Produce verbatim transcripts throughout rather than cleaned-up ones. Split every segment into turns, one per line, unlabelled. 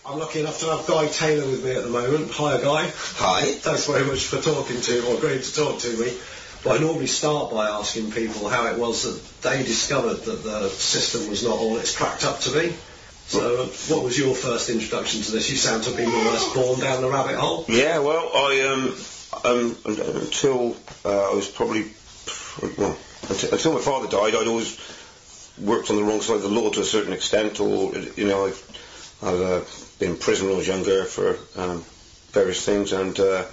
I'm lucky enough to have Guy Taylor with me at the moment. Hiya, Guy.
Hi.
Thanks very much for talking to, or agreeing to talk to me. But I normally start by asking people how it was that they discovered that the system was not all it's cracked up to be. So, uh, what was your first introduction to this? You sound to have been more or less born down the rabbit hole.
Yeah, well, I, um, um, until uh, I was probably, well, until, until my father died, I'd always worked on the wrong side of the law to a certain extent, or, you know, I've, I've uh, been in prison when I was younger for um, various things, and uh,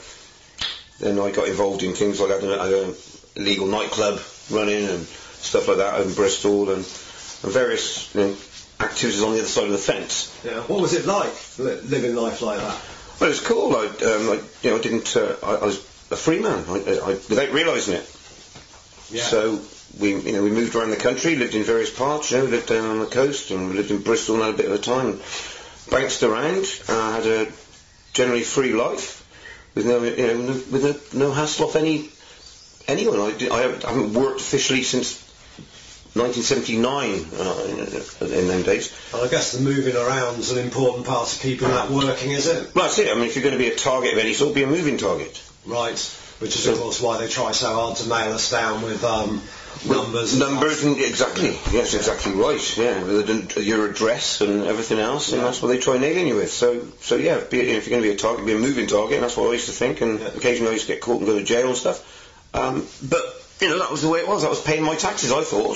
then I got involved in things like I had an illegal nightclub running and stuff like that in Bristol, and, and various, you know, activities on the other side of the fence.
Yeah. What was it like, li- living life like that?
Well, it was cool. I, um, I you know, I didn't. Uh, I, I was a free man, I, I, without realising it.
Yeah.
So we, you know, we moved around the country, lived in various parts. You know, we lived down on the coast, and we lived in Bristol and had a bit of a time. Bounced around. Uh, had a generally free life, with no, you know, no, with no, no hassle off any anyone. I, did, I haven't worked officially since nineteen seventy-nine uh, in, in them days.
Well, I guess the moving around's an important part of keeping that working, is it?
Well, that's it. I mean, if you're going to be a target of any sort, be a moving target.
Right. Which is, of course, why they try so hard to nail us down with um, numbers.
Numbers, and exactly. Yes, exactly right. Yeah, with your address and everything else, yeah. And that's what they try nailing you with. So, so yeah, be, you know, if you're going to be a target, be a moving target. And that's what I used to think. And yeah. Occasionally I used to get caught and go to jail and stuff. Um, but you know, that was the way it was. That was paying my taxes, I thought.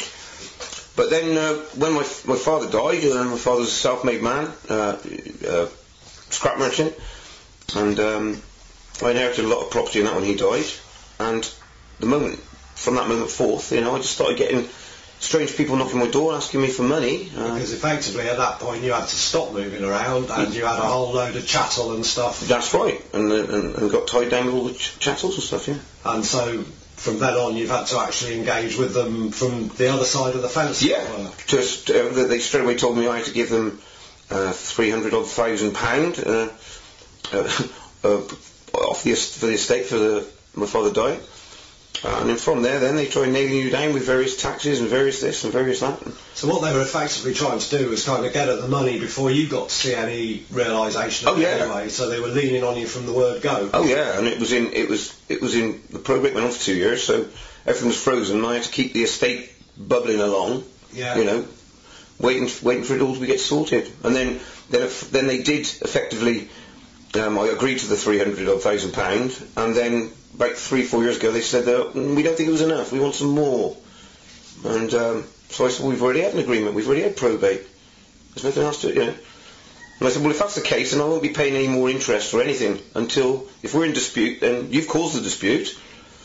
But then uh, when my my father died, uh, my father was a self-made man, uh, uh, scrap merchant, and um, I inherited a lot of property in that when he died. And the moment, from that moment forth, you know, I just started getting strange people knocking my door asking me for money.
Uh, because effectively at that point you had to stop moving around, and you had a whole load of chattel and stuff.
That's right, and and, and got tied down with all the ch- chattels and stuff, yeah.
And so from then on, you've had to actually engage with them from the other side of the fence.
Yeah, just uh, they straight away told me I had to give them uh, three hundred odd thousand pound uh, uh, uh, off the for the estate for the my father died, uh, and then from there, then they tried nailing you down with various taxes and various this and various that.
So what they were effectively trying to do was kind of get at the money before you got to see any realisation of
oh,
it
yeah.
anyway. So they were leaning on you from the word go.
Oh yeah, and it was in it was it was in the probate went on for two years, so everything was frozen. And I had to keep the estate bubbling along.
Yeah.
You know, waiting waiting for it all to get sorted, and then then then they did effectively. Um, I agreed to the three hundred odd thousand pound, and then about three four years ago they said that mm, we don't think it was enough. We want some more, and um, so I said, well, we've already had an agreement. We've already had probate. There's nothing else to it, you know. And I said, well, if that's the case, then I won't be paying any more interest or anything until, if we're in dispute, then you've caused the dispute.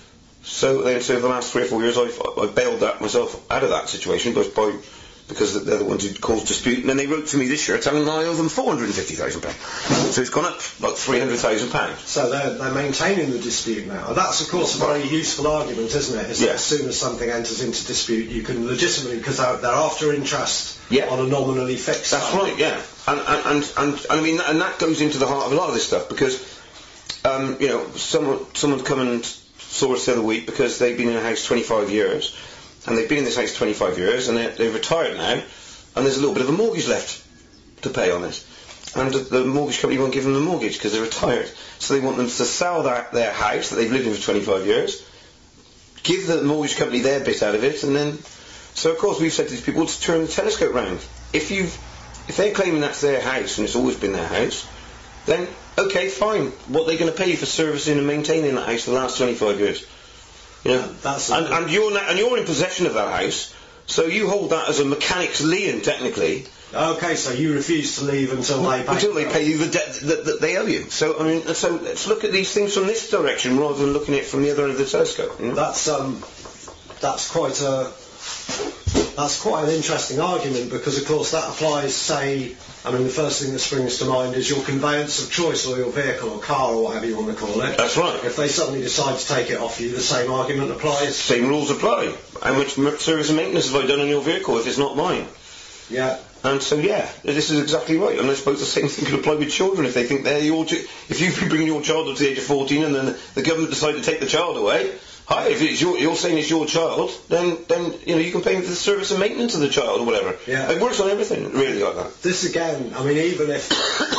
So then, so for the last three or four years, I've I bailed that myself out of that situation by, by because they're the ones who caused dispute. And then they wrote to me this year telling me I owe them four hundred fifty thousand pounds. So it's gone up like three hundred thousand pounds.
So they're, they're maintaining the dispute now. And that's, of course, a very useful argument, isn't it? Is
yeah.
that as soon as something enters into dispute, you can legitimately, because they're, they're after interest
yeah.
on a nominally fixed
That's
sum.
right, yeah. And, and, and, and, I mean, and that goes into the heart of a lot of this stuff, because, um, you know, someone, someone come and saw us the other week because they've been in a house twenty-five years, and they've been in this house twenty-five years, and they're, they're retired now, and there's a little bit of a mortgage left to pay on this. And the mortgage company won't give them the mortgage because they're retired. So they want them to sell that their house that they've lived in for twenty-five years, give the mortgage company their bit out of it, and then... So, of course, we've said to these people to turn the telescope round. If you've, if they're claiming that's their house, and it's always been their house, then, okay, fine. What are they going to pay you for servicing and maintaining that house for the last twenty-five years? You know?
That's
and, and, you're na- and you're in possession of that house, so you hold that as a mechanic's lien, technically.
Okay, so you refuse to leave until they pay
until they pay you the debt that, that they owe you. So I mean, so let's look at these things from this direction rather than looking at it from the other end of the telescope. You know?
That's um, that's quite a that's quite an interesting argument, because of course that applies. Say, I mean, the first thing that springs to mind is your conveyance of choice, or your vehicle or car or whatever you want to call it.
That's right.
If they suddenly decide to take it off you, the same argument applies.
Same rules apply. How much service and maintenance have I done on your vehicle if it's not mine?
Yeah.
And so, yeah, this is exactly right. And I suppose the same thing could apply with children. If they think they're your... Ch- if you've been bringing your child up to the age of fourteen and then the government decide to take the child away, hi, if it's your, you're saying it's your child, then, then you know, you can pay for the service and maintenance of the child or whatever.
Yeah.
It works on everything, really, like that.
This again, I mean, even if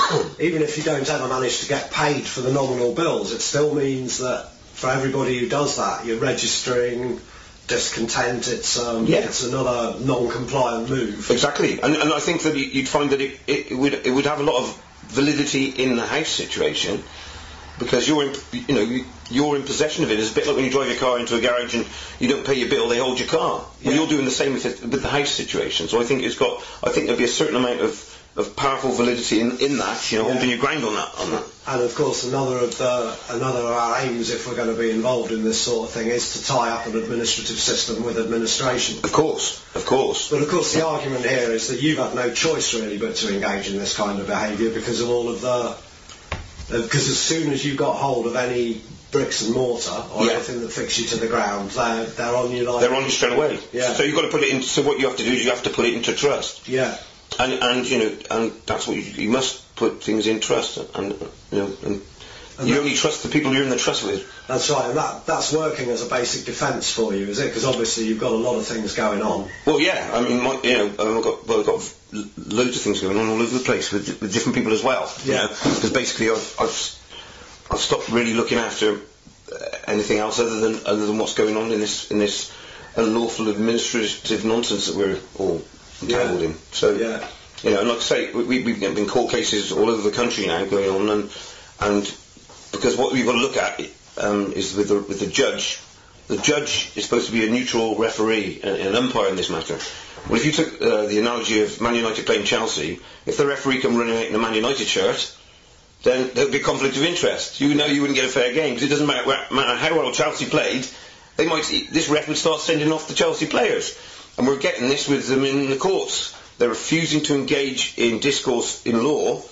even if you don't ever manage to get paid for the nominal bills, it still means that for everybody who does that, you're registering discontent. It's um,
Yeah.
it's another non-compliant move.
Exactly, and, and I think that you'd find that it, it, it would it would have a lot of validity in the house situation, because you're in, you know you- you're in possession of it. It's a bit like when you drive your car into a garage and you don't pay your bill, they hold your car. Well,
Yeah.
you're doing the same with, it, with the house situation. So I think it's got I think there'd be a certain amount of, of powerful validity in, in that. You know,
Yeah.
holding your ground on that on that.
And of course, another of the another of our aims, if we're going to be involved in this sort of thing, is to tie up an administrative system with administration.
Of course, of course.
But of course, the argument here is that you've had no choice really but to engage in this kind of behaviour because of all of the. Because as soon as you got hold of any bricks and mortar or
Yeah.
anything that fixed you to the ground, they're, they're on you like.
They're on you straight away.
Yeah.
So you've got to put it in. So what you have to do is you have to put it into trust.
Yeah.
And, and you know, and that's what you, you must put things in trust, and you know, and,
And
you
that-
only trust the people you're in the trust with.
That's right, and that, that's working as a basic defence for you, is it? Because obviously you've got a lot of things going on.
Well, yeah, I mean, my, you know, um, I've got, well, I've got l- loads of things going on all over the place with, with different people as well.
Yeah.
Because basically, I've, I've I've stopped really looking after uh, anything else other than other than what's going on in this in this unlawful administrative nonsense that we're all entangled
Yeah.
in. So.
Yeah.
You know, and like I say, we, we've been court cases all over the country now going on, and and because what we've got to look at um, is with the with the judge. The judge is supposed to be a neutral referee, an, an umpire in this matter. Well, if you took uh, the analogy of Man United playing Chelsea, if the referee come running out in a Man United shirt, then there would be a conflict of interest. You know you wouldn't get a fair game, because it doesn't matter, matter how well Chelsea played. They might this ref would start sending off the Chelsea players, and we're getting this with them in the courts. They're refusing to engage in discourse in law,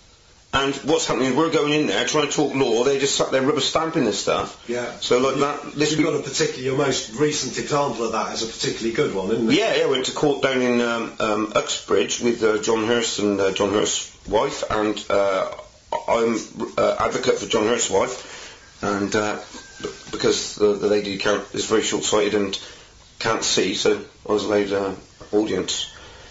and what's happening is we're going in there trying to talk law. They just sat there rubber stamping this stuff.
Yeah.
So like
you,
that, this
You've
be-
got a particular, your most recent example of that is a particularly good one, isn't it?
Yeah, yeah, I went to court down in um, um, Uxbridge with uh, John Hurst and uh, John Hurst's wife, and uh, I'm uh, advocate for John Hurst's wife, and uh, b- because the, the lady can't, is very short-sighted and can't see, so I was allowed uh, audience,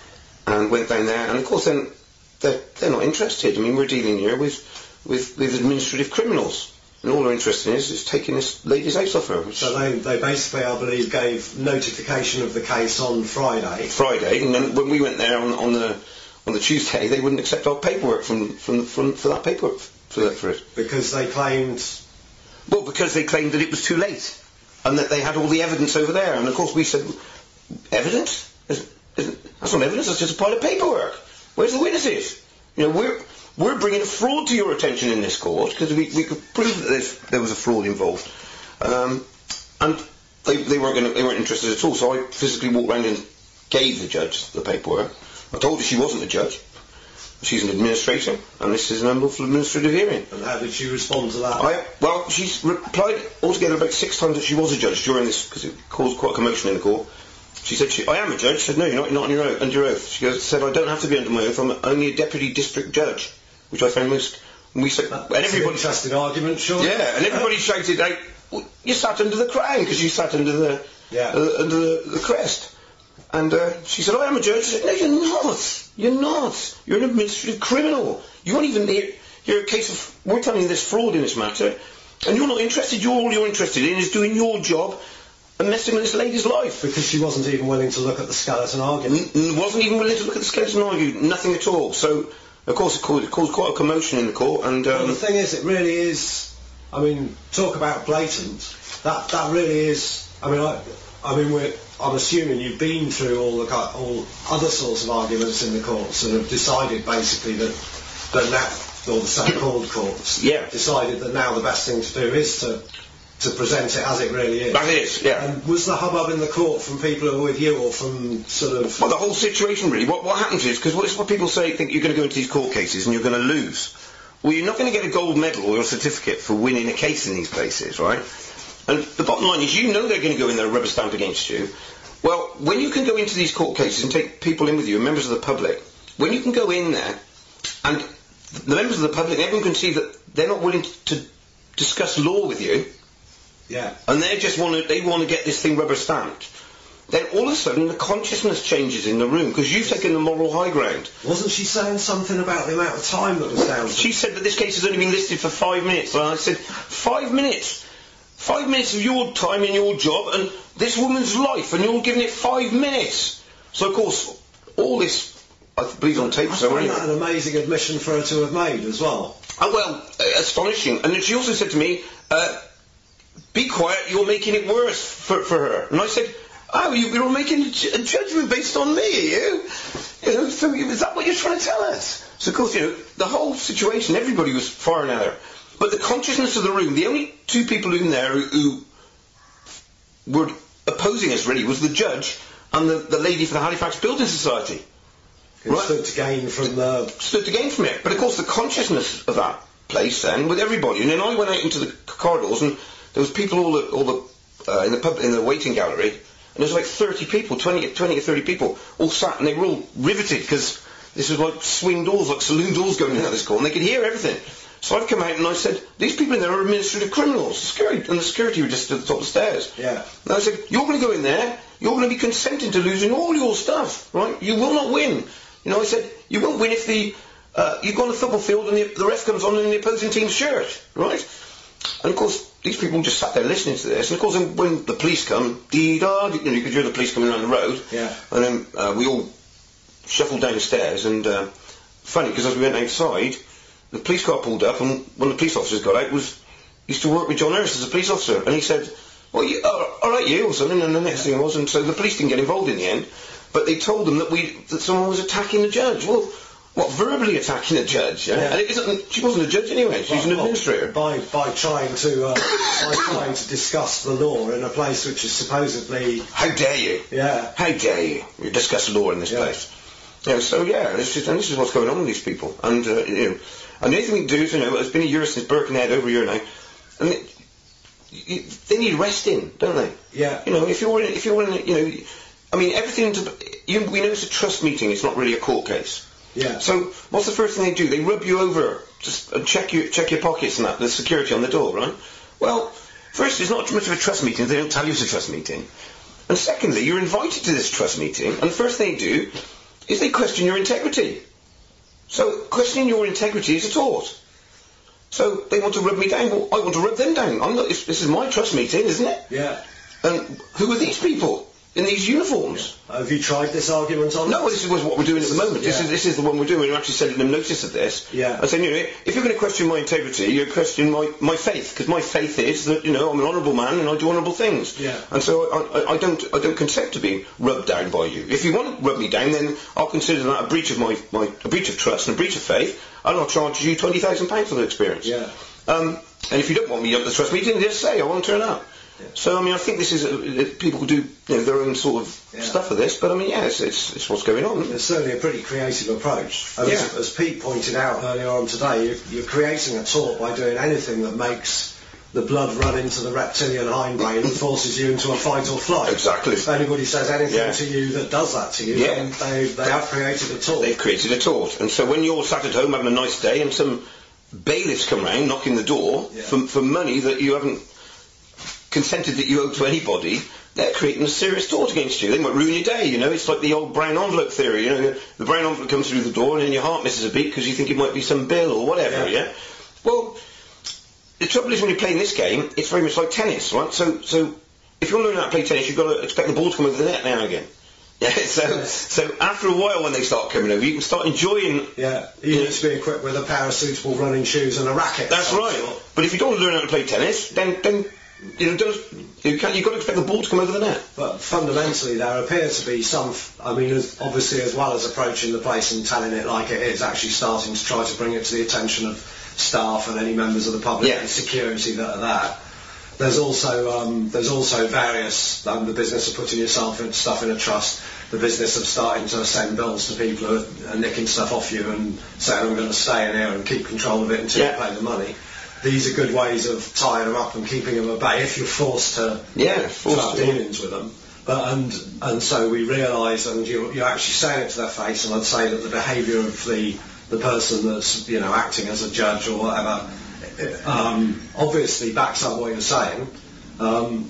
and went down there, and of course then they're, they're not interested. I mean, we're dealing here with, with, with administrative criminals, and all they're interested in is, is taking this lady's house off her. Which
So they, they basically, I believe, gave notification of the case on Friday.
Friday, and then when we went there on, on the on the Tuesday, they wouldn't accept our paperwork from from, from for that paperwork for that for it.
Because they claimed.
Well, because they claimed that it was too late, and that they had all the evidence over there, and of course we said, evidence? Is- is- That's not evidence. That's just a pile of paperwork. Where's the witnesses? You know, we're we're bringing a fraud to your attention in this court because we, we could prove that there's, there was a fraud involved, um, and they, they weren't gonna, they weren't interested at all. So I physically walked around and gave the judge the paperwork. I told her she wasn't a judge. She's an administrator, and this is an unlawful administrative hearing.
And how did she respond to that?
I, well, she's replied altogether about six times that she was a judge during this, because it caused quite a commotion in the court. She said, she, I am a judge. She said, no, you're not, you're not on your oath, under your oath. She goes, said, I don't have to be under my oath. I'm only a deputy district judge, which I found most... And we said,
That's
and everybody...
an interesting argument, sure.
Yeah, and everybody shouted out, well, you sat under the crown, because you sat under the,
Yeah.
uh, under the, the crest. And uh, she said, I am a judge. She said, no, you're not. You're not. You're an administrative criminal. You aren't even there. You're a case of... We're telling you there's fraud in this matter, and you're not interested. You're all you're interested in is doing your job and messing with this lady's life.
Because she wasn't even willing to look at the skeleton argument.
N- n- wasn't even willing to look at the skeleton and argue. Nothing at all. So, of course, it caused, it caused quite a commotion in the court. And um,
Well, the thing is, it really is... I mean, talk about blatant. That that really is... I mean, I, I mean, we're... I'm assuming you've been through all the ki- all other sorts of arguments in the courts and have decided basically that that now, or the so-called courts,
Yeah.
decided that now the best thing to do is to to present it as it really is.
that is, yeah.
And was the hubbub in the court from people who were with you or from sort of...
Well, the whole situation really, what, what happens is, because it's what people say, think you're going to go into these court cases and you're going to lose. Well, you're not going to get a gold medal or a certificate for winning a case in these places, right? And the bottom line is, you know they're going to go in there and rubber stamp against you. Well, when you can go into these court cases and take people in with you, members of the public, when you can go in there and the members of the public, everyone can see that they're not willing to discuss law with you,
Yeah.
and they just want to, they want to get this thing rubber stamped. then all of a sudden the consciousness changes in the room because you've taken the moral high ground.
Wasn't she saying something about the amount of time that was down?
She said that this case has only been listed for five minutes. And I said, five minutes? Five minutes of your time in your job and this woman's life, and you're giving it five minutes. So, of course, all this, I believe, on tape.
I
So
find
anyway.
that an amazing admission for her to have made as well.
Oh, well, uh, astonishing. And then she also said to me, uh, be quiet, you're making it worse for, for her. And I said, oh, you, you're making a, ju- a judgment based on me, are you? You know, so is that what you're trying to tell us? So, of course, you know, the whole situation, everybody was firing at her. But the consciousness of the room, the only two people in there who, who were opposing us, really, was the judge and the, the lady for the Halifax Building Society.
Who stood to gain from the...
Stood to gain from it. But, of course, the consciousness of that place then, with everybody, and then I went out into the corridors, and there was people all, the, all the, uh, in the pub, in the waiting gallery, and there was like thirty people, twenty, twenty or thirty people, all sat, and they were all riveted, because this was like swing doors, like saloon doors going in at this corner, and they could hear everything. So I've come out and I said, these people in there are administrative criminals. The security, and the security were just at the top of the stairs.
Yeah.
And I said, you're going to go in there, you're going to be consenting to losing all your stuff, right? You will not win. You know, I said, you won't win if the, uh, you go on the football field and the, the ref comes on in the opposing team's shirt, right? And of course, these people just sat there listening to this. And of course, when the police come, dee-da, you know, you could hear the police coming around the road.
Yeah.
And then uh, we all shuffled downstairs, and uh, funny, because as we went outside, the police car pulled up, and one of the police officers got out, was used to work with John Hurst as a police officer, and he said, well, you, uh, all right, you, or something, and the next thing was, and so the police didn't get involved in the end, but they told them that we that someone was attacking the judge. Well, what, verbally attacking the judge? Yeah?
Yeah.
And it isn't, she wasn't a judge anyway, she's
Well,
an administrator.
By by trying to uh, by trying to discuss the law in a place which is supposedly...
How dare you?
Yeah.
How dare you? You discuss law in this
Yeah.
place. Yeah, so yeah, this is, and this is what's going on with these people. And, uh, you know, and the only thing we can do is, you know, it's been a year since Birkenhead, over a year now, and it, you, they need resting, don't they?
Yeah.
You know, if you're in, if you're in, you know, I mean, everything to, you, we know it's a trust meeting, it's not really a court case.
Yeah.
So what's the first thing they do? They rub you over, just and check you, check your pockets and that, the security on the door, right? Well, first, it's not much of a trust meeting, they don't tell you it's a trust meeting. And secondly, you're invited to this trust meeting, and the first thing they do is they question your integrity. So questioning your integrity is a tort. So they want to rub me down. Well, I want to rub them down. I'm not, this is my trust meeting, isn't it?
Yeah.
And who are these people in these uniforms?
Yeah. Have you tried this argument on?
No, this is what we're doing at the moment. This
Yeah.
is this is the one we're doing. We're actually sending them notice of this.
Yeah.
And saying, you know, if you're going to question my integrity, you're questioning my, my faith, because my faith is that, you know, I'm an honourable man and I do honourable things.
Yeah.
And so I, I, I don't I don't consent to being rubbed down by you. If you want to rub me down, then I'll consider that a breach of my, my a breach of trust and a breach of faith, and I'll charge you twenty thousand pounds for the experience.
Yeah.
Um, and if you don't want me at the trust meeting, just say I won't turn up.
Yeah.
So I mean, I think this is a, people could do, you know, their own sort of
Yeah.
stuff for this, but I mean, yeah, it's, it's, it's what's going on.
It's certainly a pretty creative approach. And
Yeah.
as, as Pete pointed out earlier on today, you're, you're creating a tort by doing anything that makes the blood run into the reptilian hindbrain and forces you into a fight or flight.
Exactly.
If anybody says anything
Yeah.
to you that does that to you,
Yeah.
then they, they have created a tort.
They've created a tort, and so when you're sat at home having a nice day and some bailiffs come round knocking the door
Yeah.
for, for money that you haven't consented that you owe to anybody, they're creating a serious tort against you. They might ruin your day, you know. It's like the old brown envelope theory, you know. The brown envelope comes through the door and then your heart misses a beat because you think it might be some bill or whatever,
Yeah.
yeah? Well, the trouble is when you're playing this game, it's very much like tennis, right? So, so if you're learning how to play tennis, you've got to expect the ball to come over the net now and again. Yeah, so,
Yes.
so after a while when they start coming over, you can start enjoying...
Yeah, you need to be equipped with a pair of suitable running shoes and a racket.
That's
of some
right.
sort.
But if you don't learn how to play tennis, then, then you know, don't, you can't, you've got to expect the ball to come over the net.
But fundamentally, there appear to be some, f- I mean, as, obviously as well as approaching the place and telling it like it is, actually starting to try to bring it to the attention of staff and any members of the public
Yeah.
and security that are there. There's also um, there's also various um, the business of putting yourself in stuff in a trust, the business of starting to send bills to people who are, are nicking stuff off you and saying I'm going to stay in here and keep control of it until
Yeah.
you pay the money. These are good ways of tying them up and keeping them at bay if you're forced to
Yeah,
to
forced
have
to.
dealings with them. But and and so we realise, and you're, you're actually saying it to their face, and I'd say that the behaviour of the the person that's, you know, acting as a judge or whatever, um, obviously backs up what you're saying. Um,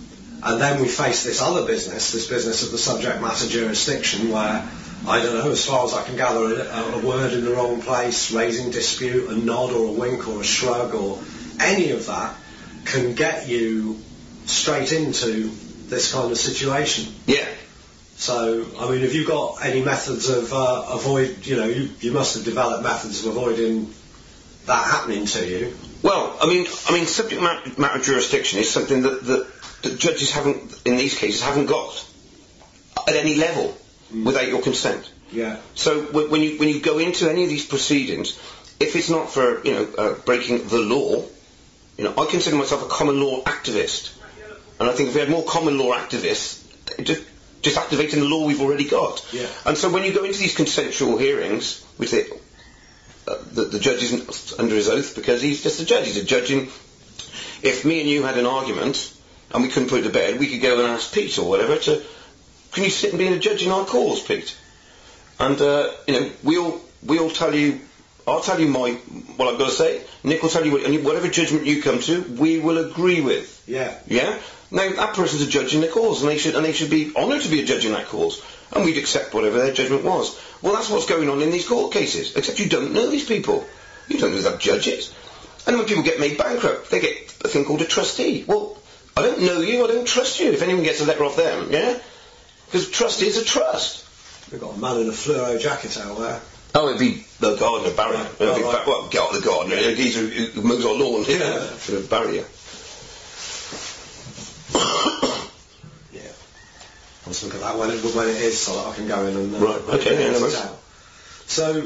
And then we face this other business, this business of the subject matter jurisdiction, where, I don't know, as far as I can gather, a, a word in the wrong place, raising dispute, a nod or a wink or a shrug or any of that can get you straight into this kind of situation.
Yeah.
So, I mean, have you got any methods of uh, avoid, you know, you, you must have developed methods of avoiding that happening to you.
Well, I mean, I mean, subject matter, matter jurisdiction is something that, that, that judges haven't, in these cases, haven't got at any level mm. without your consent.
Yeah.
So w- when you when you go into any of these proceedings, if it's not for, you know, uh, breaking the law, you know, I consider myself a common law activist, and I think if we had more common law activists, it just just activating the law we've already got.
Yeah.
And so when you go into these consensual hearings, which they, uh, the, the judge isn't under his oath because he's just a judge. He's a judge in, if me and you had an argument and we couldn't put it to bed, we could go and ask Pete or whatever to, can you sit and be a judge in our cause, Pete? And, uh, you know, we'll, we'll tell you, I'll tell you my, what I've got to say, Nick will tell you what, and whatever judgment you come to, we will agree with.
Yeah.
Yeah? Now, that person's a judge in the cause, and they should and they should be honoured to be a judge in that cause, and we'd accept whatever their judgment was. Well, that's what's going on in these court cases, except you don't know these people. You don't know who that judge is. And when people get made bankrupt, they get a thing called a trustee. Well, I don't know you, I don't trust you, if anyone gets a letter off them, yeah? Because trust is a trust.
We've got a man in a fluoro jacket out there.
Oh, it'd be the gardener, Barry.
Right.
It'd
Oh,
be
right.
Ba- well, get the gardener, yeah. He's who, who mows our lawn,
Yeah.
For the barrier.
Let's look at that when it, when it is, so that I can go in and uh,
right. Okay. Yeah, no
it out. So,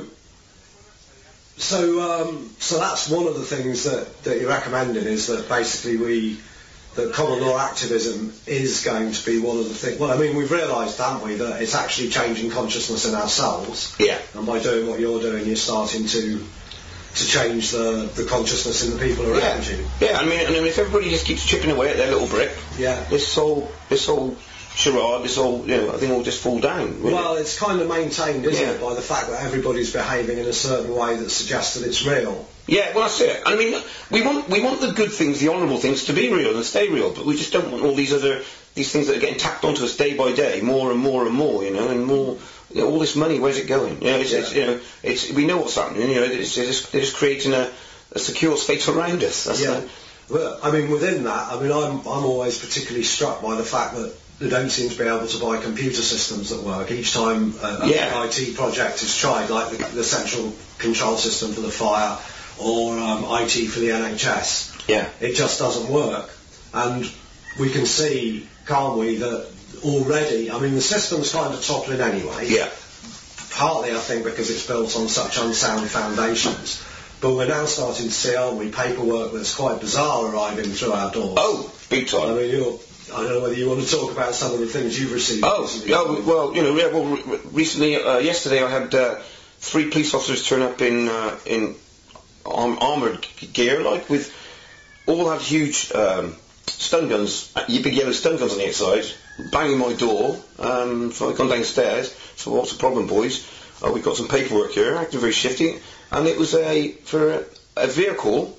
so, um, so that's one of the things that, that you're recommending is that basically we, that common law activism is going to be one of the things. Well, I mean, we've realised, haven't we, that it's actually changing consciousness in ourselves.
Yeah.
And by doing what you're doing, you're starting to to change the, the consciousness in the people around
yeah.
you.
Yeah. I mean, I mean, if everybody just keeps chipping away at their little brick,
yeah.
this whole, this whole. charade, this all, you know, I think will just fall down. Really.
Well, it's kind of maintained, isn't
yeah.
it, by the fact that everybody's behaving in a certain way that suggests that it's real.
Yeah, well, that's it. I mean, we want we want the good things, the honourable things, to be real and stay real, but we just don't want all these other these things that are getting tacked onto us day by day, more and more and more, you know, and more. You know, all this money, where's it going? You know, it's,
yeah.
it's you know, it's we know what's happening. You know, it's, they're, just, they're just creating a, a secure state around us. That's
yeah.
The,
But I mean, within that, I mean, I'm I'm always particularly struck by the fact that they don't seem to be able to buy computer systems that work. Each time a,
yeah.
an I T project is tried, like the, the central control system for the fire or um, I T for the N H S,
yeah.
it just doesn't work. And we can see, can't we, that already, I mean, the system's kind of toppling anyway.
Yeah.
Partly, I think, because it's built on such unsound foundations. But we're now starting to see, aren't we, paperwork that's quite bizarre arriving through our doors.
Oh, big time.
I mean, you're, I don't know whether you want to talk about some of the things you've received.
Oh,
recently.
yeah, well, you know, yeah, well, re- recently, uh, yesterday I had uh, three police officers turn up in uh, in arm- armoured gear, like, with, all had huge um, stun guns, uh, big yellow stun guns on the outside, banging my door, um, so I've gone downstairs, so what's the problem, boys? Oh, we've got some paperwork here, acting very shifty, and it was a, for a, a vehicle,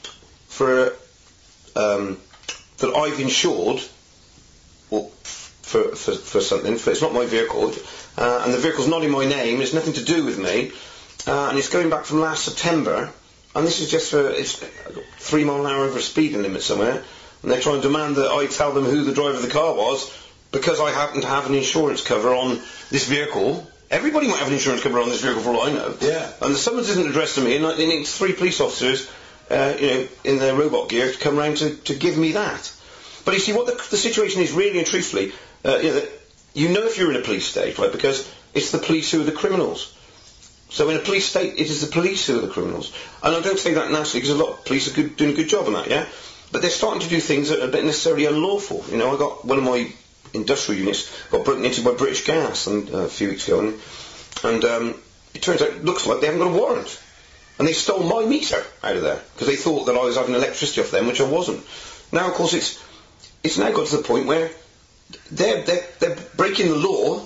for, um, that I've insured, well, for, for, for something, for, it's not my vehicle, uh, and the vehicle's not in my name, it's nothing to do with me, uh, and it's going back from last September, and this is just for, it's three mile an hour over a speeding limit somewhere, and they're trying to demand that I tell them who the driver of the car was, because I happen to have an insurance cover on this vehicle. Everybody might have an insurance cover on this vehicle for all I know.
Yeah.
And the summons isn't addressed to me, and they need three police officers, uh, you know, in their robot gear to come round to, to give me that. But you see, what the, the situation is really and truthfully, uh, you know, you know if you're in a police state, right, because it's the police who are the criminals. So in a police state, it is the police who are the criminals. And I don't say that naturally, because a lot of police are good, doing a good job on that, yeah? But they're starting to do things that are not necessarily unlawful. You know, I got one of my industrial units got broken into by British Gas and, uh, a few weeks ago, and, and um, it turns out, it looks like they haven't got a warrant. And they stole my meter out of there, because they thought that I was having electricity off them, which I wasn't. Now, of course, it's it's now got to the point where they're, they're, they're breaking the law.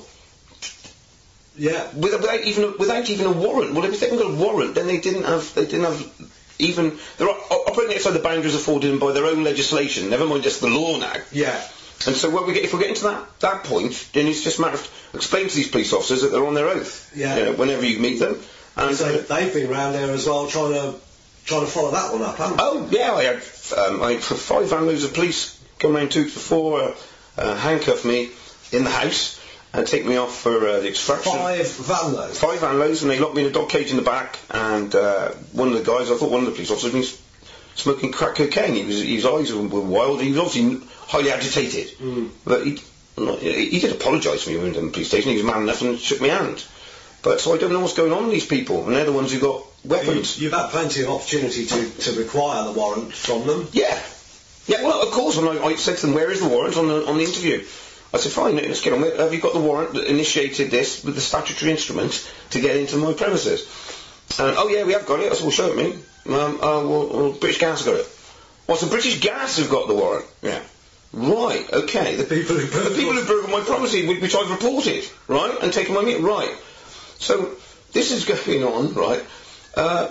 Yeah.
Without, without even without even a warrant. Well, if they haven't got a warrant, then they didn't have they didn't have even they're operating outside the boundaries afforded them by their own legislation. Never mind just the law now.
Yeah.
And so when we get, if we're getting to that, that point, then it's just a matter of explaining to these police officers that they're on their oath.
Yeah.
You know, whenever you meet them. And
so they've been round there as well, trying to trying to follow that one up, haven't they?
Oh yeah, I had um, I had five van loads of police come round two before, uh, uh, handcuff me in the house and take me off for uh, the extraction.
Five van loads.
Five van loads, and they locked me in a dog cage in the back. And uh, one of the guys, I thought one of the police officers had been smoking crack cocaine. He was, his eyes were wild. He was obviously highly agitated,
mm.
but he he did apologise to me when we went to the police station. He was man enough and shook my hand. But so I don't know what's going on with these people, and they're the ones who got weapons.
You, you've had plenty of opportunity to, to require the warrant from them.
Yeah, yeah. Well, of course. And I, I said to them, "Where is the warrant on the on the interview?" I said, "Fine, let's get on with it. Have you got the warrant that initiated this with the statutory instrument to get into my premises?" And oh yeah, we have got it. I said, "Well, show it me." Um, uh, well, well, British Gas got it. Well, so British Gas have got the warrant. Yeah. Right. Okay.
The people who
the people who broke my property, which I've reported, right, and taken my meat, right. So this is going on, right? Uh,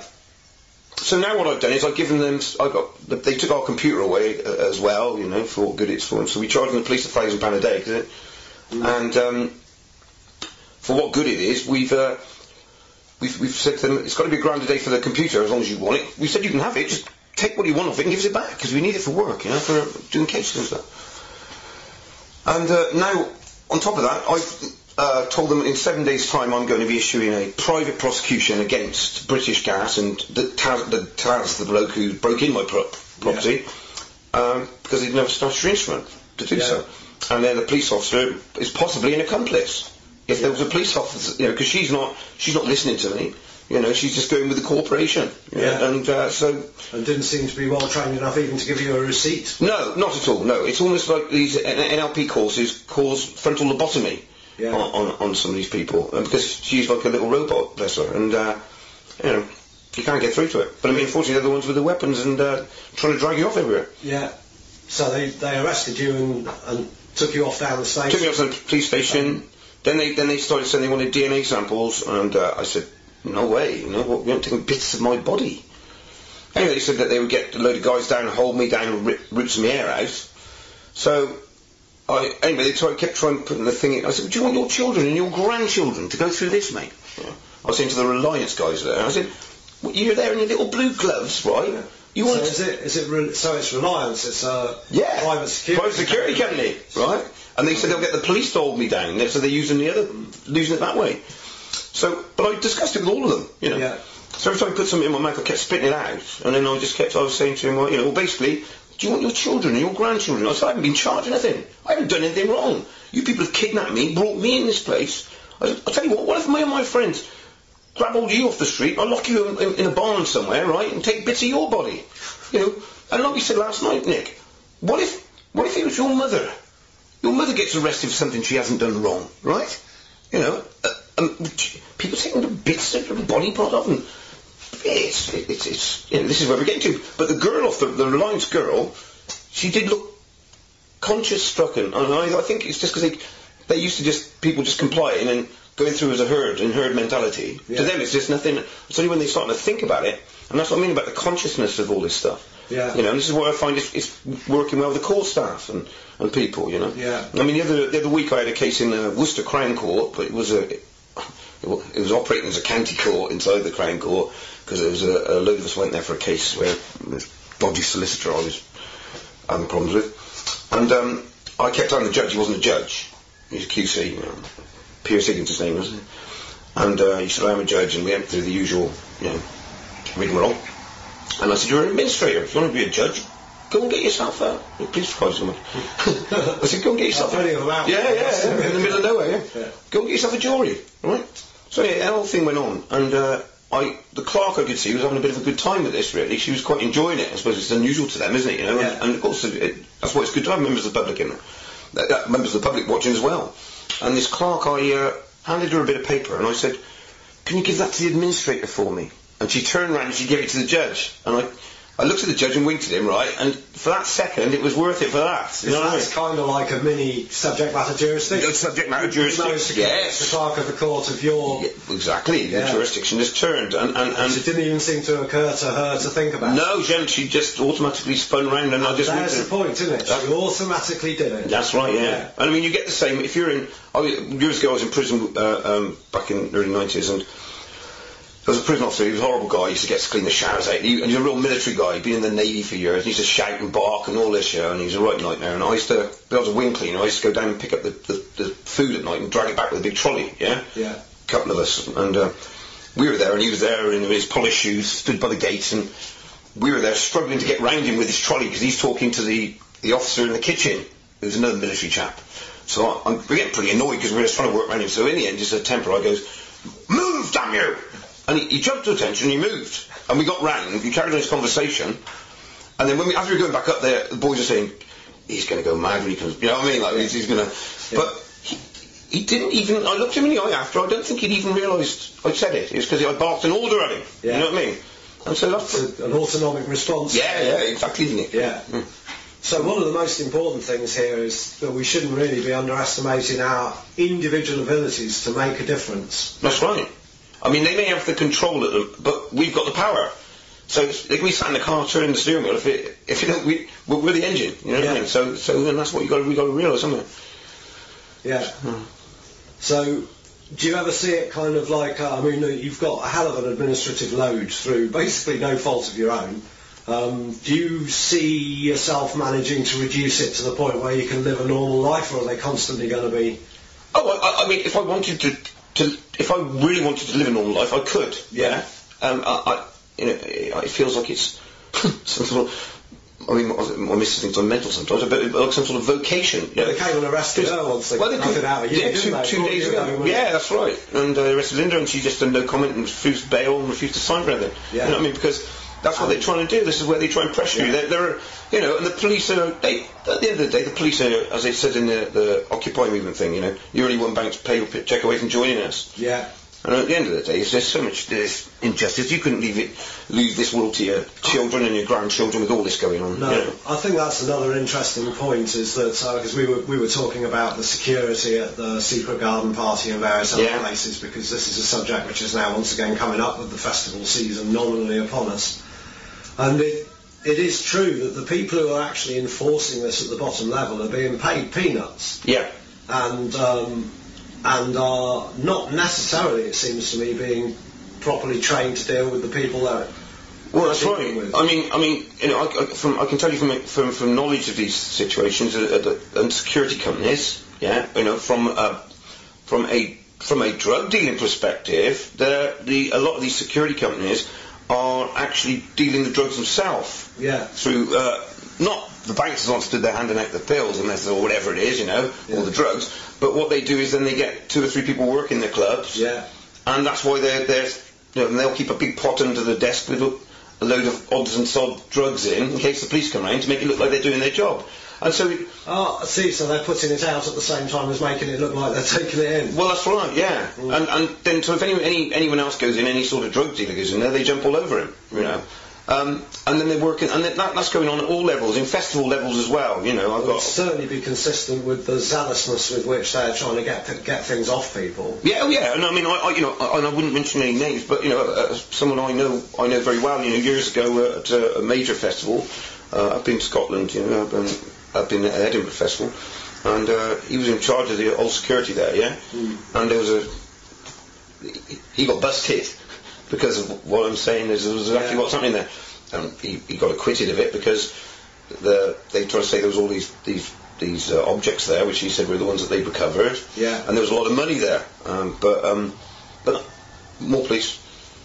so now what I've done is I've given them, I got, they took our computer away uh, as well, you know, for what good it's for them. So we charged the police a thousand pound a day, cause it, mm. and um, for what good it is, we've, uh, we've we've said to them it's got to be a grand a day for the computer as long as you want it. We said you can have it, just take what you want off it and give us it back because we need it for work, you know, for doing cases and stuff. And uh, now on top of that, I've Uh, told them in seven days' time I'm going to be issuing a private prosecution against British Gas and the Taz, the, Taz, the bloke who broke in my pro- property, yeah. um, because they didn't have a statutory instrument to do yeah. so. And then the police officer is possibly an accomplice. If yeah. there was a police officer, you know, because she's not, she's not listening to me. You know, she's just going with the corporation.
Yeah.
Know, and uh, so.
And didn't seem to be well trained enough even to give you a receipt.
No, not at all. No, it's almost like these N L P courses cause frontal lobotomy. Yeah. On, on, on some of these people, and because she's like a little robot, bless her, and uh, you know, you can't get through to it. But I mean, unfortunately, they're the ones with the weapons and uh, trying to drag you off everywhere.
Yeah. So they, they arrested you and, and took you off down the station.
Took me off to the police station. Um, then they then they started saying they wanted D N A samples, and uh, I said, no way, you know, we aren't taking bits of my body. Anyway, they said that they would get a load of guys down and hold me down and rip, rip some air out. So. I, anyway, they tried, kept trying putting the thing in. I said, do you want your children and your grandchildren to go through this, mate? Yeah. I was saying to the Reliance guys there, I said, well, you're there in your little blue gloves, right? Yeah. You want
so is it, is it re- so it's Reliance, it's a
yeah.
private security
private security company, right? And they said they'll get the police to hold me down, so they're using the other, using it that way. So, but I discussed it with all of them, you know.
Yeah.
So every time I put something in my mouth, I kept spitting it out, and then I just kept, I was saying to him, well, you know, well, basically, do you want your children and your grandchildren? I said, I haven't been charged anything. I haven't done anything wrong. You people have kidnapped me, brought me in this place. I said, I'll tell you what, what if me and my friends grab hold of you off the street, I'll lock you in, in, in a barn somewhere, right, and take bits of your body? You know, and like we said last night, Nick, what if, what if it was your mother? Your mother gets arrested for something she hasn't done wrong, right? You know, uh, um, people taking the bits of the body part off and... It's, it's, it's, you know, this is where we're getting to. But the girl off the, the Reliance girl, she did look conscience-stricken. And I, I think it's just because they, they used to just, people just complying and going through as a herd, in herd mentality. Yeah. To them it's just nothing, it's only when they start to think about it. And that's what I mean about the consciousness of all this stuff.
Yeah.
You know, and this is where I find it's, it's working well with the court staff and, and people, you know.
Yeah.
I mean, the other, the other week I had a case in the Worcester Crown Court, but it was a... It was operating as a county court inside the Crown Court because there was a, a load of us went there for a case where this dodgy solicitor I was having problems with, and um, I kept telling the judge he wasn't a judge, he was a Q C, you know, Piers Higgins his name was, and uh, he said I am a judge, and we went through the usual, you know, rigmarole, and I said you're an administrator, if you want to be a judge, go and get yourself a... Please surprise someone. I said, go and get yourself a...
Yeah,
yeah, yeah, in the middle of nowhere, yeah. yeah. Go and get yourself a jury, right? So yeah, that whole thing went on, and uh, I, the clerk I could see was having a bit of a good time with this, really. She was quite enjoying it. I suppose it's unusual to them, isn't it, you know?
Yeah.
And, and of course, it, that's why it's good to have members of the public in there. Uh, members of the public watching as well. And this clerk, I uh, handed her a bit of paper, and I said, can you give that to the administrator for me? And she turned around and she gave it to the judge. And I I looked at the judge and winked at him, right, and for that second, it was worth it for that. You know what I mean?
That's kind of like a mini subject matter jurisdiction.
No, subject matter jurisdiction, yes.
The clerk of the court of your...
Yeah, exactly,
yeah.
The jurisdiction has turned. And, and, and
it didn't even seem to occur to her to think about
no,
it.
Jen, she just automatically spun round and, and I just...
That's the point, isn't it? She automatically did it.
That's right, yeah. yeah. And I mean, you get the same, if you're in... I mean, years ago I was in prison uh, um, back in the early nineties, and there was a prison officer, he was a horrible guy, he used to get to clean the showers out, he, and he was a real military guy, he'd been in the Navy for years, and he used to shout and bark and all this, yeah, and he was a right nightmare, and I used to, I was a wing cleaner, I used to go down and pick up the, the, the food at night and drag it back with a big trolley, yeah?
Yeah.
A couple of us, and uh, we were there, and he was there in his polished shoes, stood by the gate, and we were there struggling to get round him with his trolley, because he's talking to the, the officer in the kitchen, who's another military chap. So I, I'm getting pretty annoyed, because we were just trying to work around him, so in the end, just a temper, I goes, "Move, damn you!" And he, he jumped to attention, and he moved. And we got round, we carried on this conversation, and then when we, after we were going back up there, the boys were saying, "He's going to go mad when he comes," you know what I mean? Like, he's, he's going to... Yeah. But he, he didn't even... I looked him in the eye after, I don't think he'd even realised I'd said it. It was because I barked an order at him, yeah. You know what I mean? And so that's...
It's a, an autonomic response.
Yeah, yeah, exactly, isn't it?
Yeah. Mm. So one of the most important things here is that we shouldn't really be underestimating our individual abilities to make a difference.
That's right. I mean, they may have the control of them, but we've got the power. So if we sat in the car turning the steering wheel, if it, if it don't, we, we're the engine, you know what yeah. I mean? So, so then that's what you got. We got to realise, haven't we?
Yeah. Hmm. So, do you ever see it kind of like? Uh, I mean, you've got a hell of an administrative load through basically no fault of your own. Um, do you see yourself managing to reduce it to the point where you can live a normal life, or are they constantly going to be?
Oh, I, I mean, if I wanted to. To, if I really wanted to live a normal life, I could.
Yeah.
Um, I, I, you know, it feels like it's some sort of. I mean, my missus thinks I'm mental sometimes, but it's like some sort of vocation.
Yeah, they came and arrested her once they
well, they
got it out of you,
yeah, two,
didn't they?
two days ago. Yeah, that's right. And uh, arrested Linda, and she just did no comment and refused bail and refused to sign for anything. Yeah. You know what I mean? Because that's what um, they're trying to do. This is where they try and pressure yeah. you. They're, they're, you know, and the police are. They, at the end of the day, the police are, as it says in the, the Occupy movement thing. You know, you're only one bank to pay your check away from joining us.
Yeah.
And at the end of the day, there's so much there's injustice. You couldn't leave it, leave this world to your children and your grandchildren with all this going on.
No,
you know?
I think that's another interesting point. Is that because uh, we were we were talking about the security at the Secret Garden Party and various other yeah. places, because this is a subject which is now once again coming up with the festival season nominally upon us, and it. It is true that the people who are actually enforcing this at the bottom level are being paid peanuts.
Yeah.
And um, and are not necessarily, it seems to me, being properly trained to deal with the people that.
Well, that's right. With. I mean, I mean, you know, I, I, from, I can tell you from from, from knowledge of these situations uh, uh, and security companies, yeah, you know, from uh, from a from a drug dealing perspective, the the a lot of these security companies are actually dealing the drugs themselves.
Yeah.
Through, uh, not the banks have not stood there handing out the pills unless or whatever it is, you know, yeah. or the drugs. But what they do is then they get two or three people working the clubs.
Yeah.
And that's why they're, they're you know, and they'll keep a big pot under the desk with a, a load of odds and sods drugs in, in case the police come round to make it look like they're doing their job. And so... It,
oh, I see, so they're putting it out at the same time as making it look like they're taking it in.
Well, that's right, yeah. Mm. And and then, so if any, any anyone else goes in, any sort of drug dealer goes in there, they jump all over him, you know. Um, and then they're working, and that, that's going on at all levels, in festival levels as well, you know. I've
it
got
would certainly be consistent with the zealousness with which they're trying to get get things off people.
Yeah, oh yeah, and I mean, I, I you know, I, and I wouldn't mention any names, but you know, uh, someone I know, I know very well, you know, years ago at uh, a major festival, uh, up in Scotland, you know, up in, up in the Edinburgh Festival, and uh, he was in charge of the old security there, yeah, mm. and there was a, he got busted. Because of what I'm saying is there was exactly
yeah.
what's happening there. Um, he, he got acquitted of it because the, they tried to say there was all these these these uh, objects there, which he said were the ones that they recovered.
Yeah.
And there was a lot of money there. Um, but um, but more police.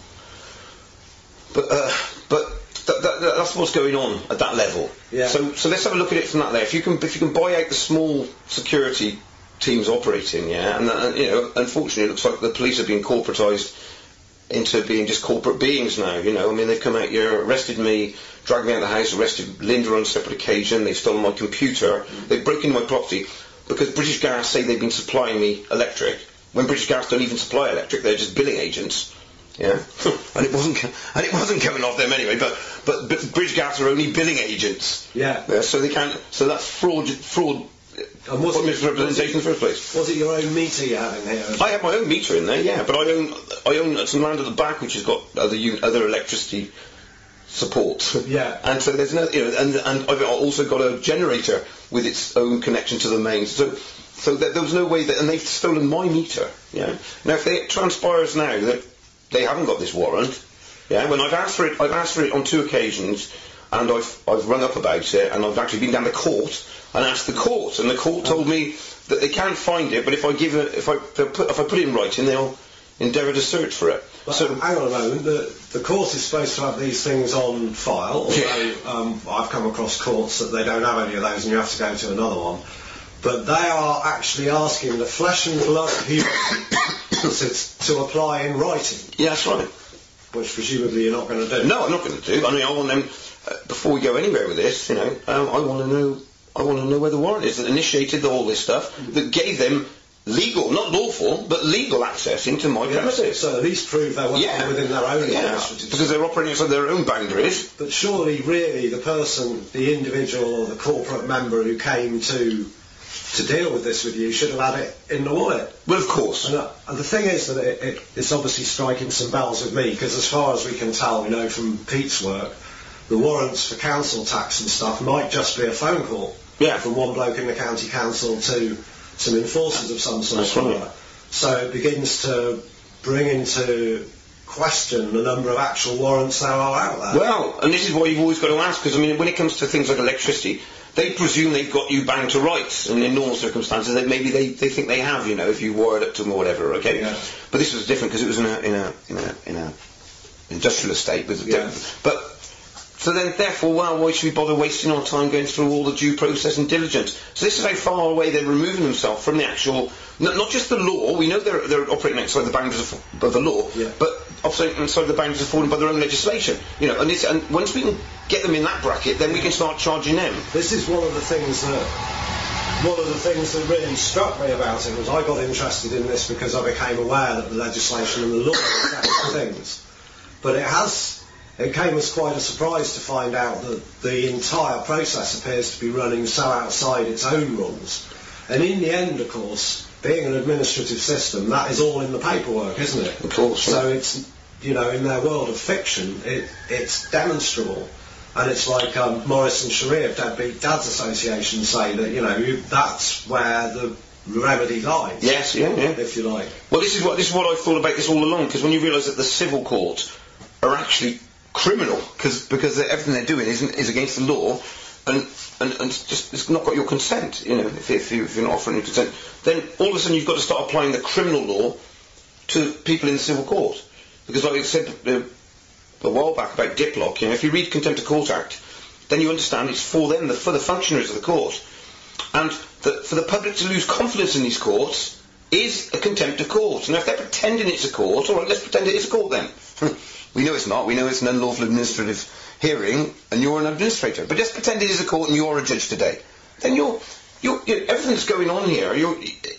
But uh, but th- th- th- that's what's going on at that level.
Yeah.
So so let's have a look at it from that there. If you can if you can buy out the small security teams operating, yeah, and uh, you know, unfortunately, it looks like the police are being corporatised into being just corporate beings now, you know. I mean, they've come out here, arrested me, dragged me out of the house, arrested Linda on a separate occasion, they've stolen my computer, mm. they've broken my property, because British Gas say they've been supplying me electric, when British Gas don't even supply electric, they're just billing agents. Yeah, and it wasn't, and it wasn't coming off them anyway. But but, but British Gas are only billing agents.
Yeah.
yeah. So they can't. So that's fraud. Fraud.
And was it,
misrepresentation in the first place.
Was it your own meter you had in here?
I have my own meter in there. Yeah, but I own I own some land at the back which has got other un- other electricity support.
Yeah.
And so there's no, you know, and and I've also got a generator with its own connection to the mains. So. So there, there was no way that, and they've stolen my meter. Yeah. Now, if it transpires now that they haven't got this warrant, yeah. When I've asked for it, I've asked for it on two occasions, and I've I've rung up about it, and I've actually been down to court and asked the court, and the court told me that they can't find it, but if I give it, if I put, if I put it in writing, they'll endeavour to search for it.
But
so
hang on a moment. The the court is supposed to have these things on file, although
Yeah. um,
I've come across courts that they don't have any of those, and you have to go to another one. But they are actually asking the flesh and blood people to, to apply in writing.
Yeah, that's right.
Which presumably you're not going to do.
No, I'm not going to do. I mean, I want them uh, before we go anywhere with this. You know, um, I want to know. I want to know where the warrant is that initiated all this stuff, that gave them legal, not lawful, but legal access into my
Yeah,
premises.
so at least prove they're working
Yeah.
within their own
Yeah,
administrative
because they're operating outside their own boundaries.
But surely, really, the person, the individual or the corporate member who came to to deal with this with you should have had it in the wallet.
Well, of course.
And, uh, and the thing is that it, it, it's obviously striking some bells with me, because as far as we can tell, we know from Pete's work, the warrants for council tax and stuff might just be a phone call
Yeah.
from one bloke in the county council to some enforcers of some sort.
That's right.
So it begins to bring into question the number of actual warrants there are out there.
Well, and this is why you've always got to ask, because I mean, when it comes to things like electricity, they presume they've got you bound to rights, and in normal circumstances, that maybe they, they think they have, you know, if you wired it to them or whatever. Okay.
Yeah.
But this was different because it was in a in a in a in a industrial estate with.
Yeah.
But so then, therefore, well, why should we bother wasting our time going through all the due process and diligence? So this is how far away they're removing themselves from the actual, not, not just the law. We know they're they're operating outside the boundaries of, of the law,
Yeah.
but operating outside the boundaries afforded by their own legislation. You know, and, it's, and once we can get them in that bracket, then we can start charging them.
This is one of the things that one of the things that really struck me about it was I got interested in this because I became aware that the legislation and the law were separate things. But it has it came as quite a surprise to find out that the entire process appears to be running so outside its own rules. And in the end, of course, being an administrative system, that is all in the paperwork, isn't it?
Of course.
So it's, you know, in their world of fiction, it, it's demonstrable. And it's like um, Morris and Sharia, Deadbeat Dads Association, say that, you know, you, that's where the remedy lies.
Yes, yeah, yeah.
If you like.
Well, this is what this is what I thought about this all along, because when you realise that the civil courts are actually criminal, cause, because everything they're doing is, is against the law, and, and, and it's just it's not got your consent, you know, if, if, you, if you're not offering your consent, then all of a sudden you've got to start applying the criminal law to people in the civil court. Because like I said uh, a while back about Diplock, you know, if you read Contempt of Court Act, then you understand it's for them, the, for the functionaries of the court. And the, for the public to lose confidence in these courts is a contempt of court. Now, if they're pretending it's a court, all right, let's pretend it is a court then. We know it's not. We know it's an unlawful administrative hearing, and you're an administrator. But just pretend it is a court and you're a judge today. Then you're, you're, you're everything that's going on here, you're,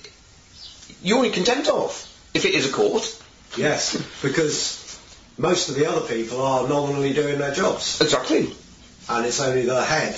you're in contempt of, if it is a court.
Yes, because most of the other people are nominally doing their jobs.
Exactly.
And it's only the head.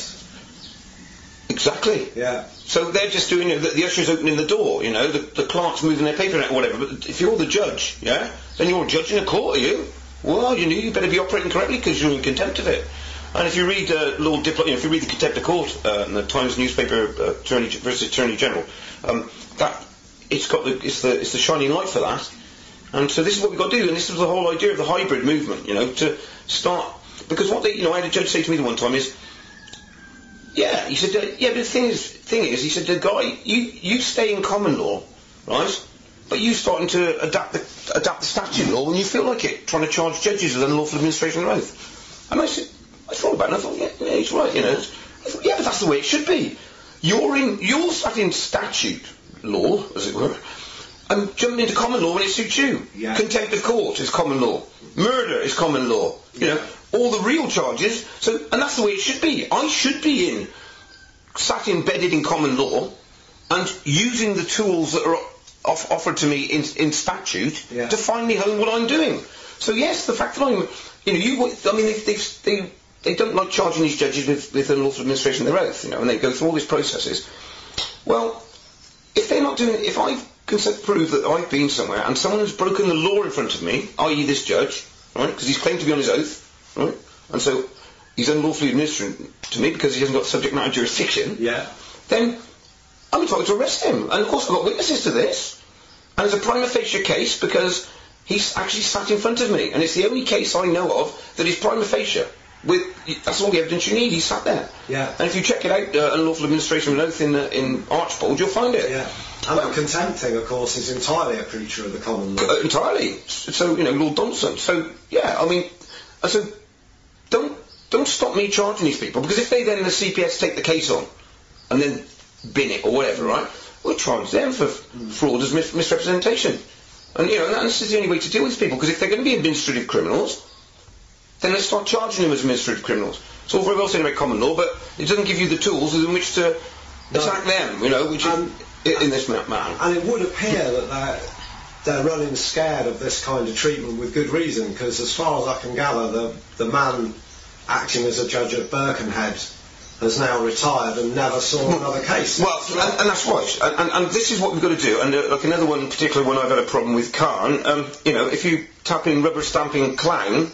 Exactly.
Yeah.
So they're just doing it, the, the usher's opening the door, you know, the, the clerk's moving their paper out or whatever. But if you're the judge, yeah, then you're a judge in a court, are you? Well, you know, you better be operating correctly because you're in contempt of it. And if you read uh, Lord Diplock, you know, if you read the Contempt of Court uh, in the Times newspaper, uh, Attorney versus Attorney General, um, that it's got the it's the it's the shining light for that. And so this is what we've got to do, and this was the whole idea of the hybrid movement, you know, to start, because what they, you know, I had a judge say to me the one time is, yeah, he said, uh, yeah, but the thing is, thing is, he said, the guy, you you stay in common law, right? But you starting to adapt the adapt the statute law when you feel like it, trying to charge judges with unlawful administration of oath. And I said, I thought about it, and I thought, yeah, yeah, he's right, you know. I thought, yeah, but that's the way it should be. You're in, you're sat in statute law, as it were, and jumping into common law when it suits you.
Yeah.
Contempt of court is common law. Murder is common law. You know, all the real charges. So, and that's the way it should be. I should be in, sat embedded in common law, and using the tools that are off, offered to me in, in statute
yeah.
to finally hone what I'm doing. so yes, the fact that I'm, you know, you, I mean, they, they, they, they don't like charging these judges with, with unlawful administration of their oath, you know, and they go through all these processes. Well, if they're not doing, if I can prove that I've been somewhere and someone has broken the law in front of me, that is this judge, right, because he's claimed to be on his oath, right, and so he's unlawfully administering to me because he hasn't got subject matter jurisdiction,
yeah.
then I'm entitled to arrest him. And of course I've got witnesses to this. And it's a prima facie case because he's actually sat in front of me. And it's the only case I know of that is prima facie. With, that's all the evidence you need. He sat there.
Yeah.
And if you check it out, uh, unlawful administration of an oath in, uh, in Archbold, you'll find it.
Yeah. And the contempt thing, of course, is entirely a creature of the common law.
Uh, entirely. So, you know, Lord Donson. So, yeah, I mean, uh, so don't, don't stop me charging these people, because if they then, the C P S, take the case on, and then bin it or whatever, right? We'll charge them for fraud as mis- misrepresentation. And, you know, and this is the only way to deal with people, because if they're going to be administrative criminals, then let's start charging them as administrative criminals. It's all very well saying about common law, but it doesn't give you the tools in which to no. attack them, you know, which
and,
is, in this manner.
And it would appear that they're, they're running scared of this kind of treatment with good reason, because as far as I can gather, the, the man acting as a judge at Birkenhead has now retired and never saw another case.
Well, and, and that's right. And, and, and this is what we've got to do. And uh, like another one, particularly when I've had a problem with Khan, um, you know, if you tap in rubber stamping clown,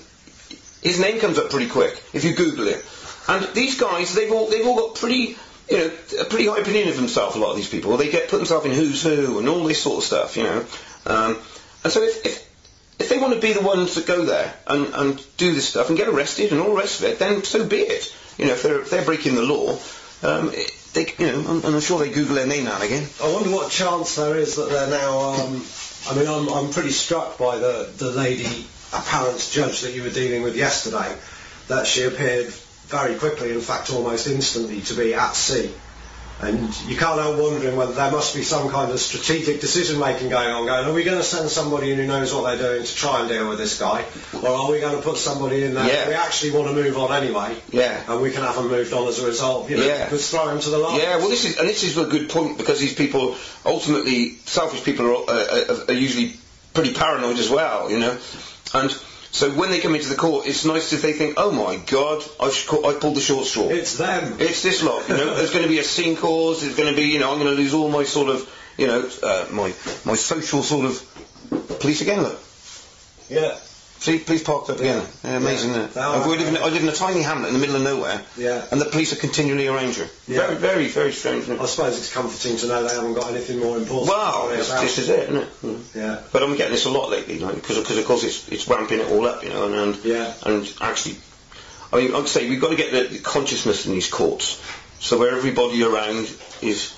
his name comes up pretty quick if you Google it. And these guys, they've all they've all got pretty, you know, a pretty high opinion of themselves. A lot of these people, they get put themselves in who's who and all this sort of stuff, you know. Um, and so if, if if they want to be the ones that go there and, and do this stuff and get arrested and all the rest of it, then so be it. You know, if they're, if they're breaking the law, um, they, you know, and I'm sure they Google their name now and again.
I wonder what chance there is that they're now. Um, I mean, I'm, I'm pretty struck by the the lady appellant's judge that you were dealing with yesterday. That she appeared very quickly, in fact, almost instantly, to be at sea. And you can't help wondering whether there must be some kind of strategic decision-making going on, going, are we going to send somebody in who knows what they're doing to try and deal with this guy? Or are we going to put somebody in there
yeah.
we actually want to move on anyway?
Yeah.
And we can have them moved on as a result? You know,
yeah.
Just throw them to the lions.
Yeah, well, this is, and this is a good point, because these people, ultimately, selfish people are, uh, are usually pretty paranoid as well, you know? And so when they come into the court, it's nice if they think, oh my God, I've, sh- I've pulled the short straw.
It's them.
It's this lot, you know. There's going to be a scene cause, there's going to be, you know, I'm going to lose all my sort of, you know, uh, my my social sort of... Police again, look.
Yeah.
See, police parked up again. Yeah, amazing, yeah. Isn't it? I live, in, I live in a tiny hamlet in the middle of nowhere,
yeah.
and the police are continually around you. Yeah. Very, very, very strange, isn't it?
I suppose it's comforting to know they haven't got anything more important.
Well, this, this is it, isn't it? Mm.
Yeah.
But I'm getting this a lot lately, like, because of course it's it's ramping it all up, you know, and and,
yeah.
and actually, I mean, I'd say we've got to get the, the consciousness in these courts, so where everybody around is.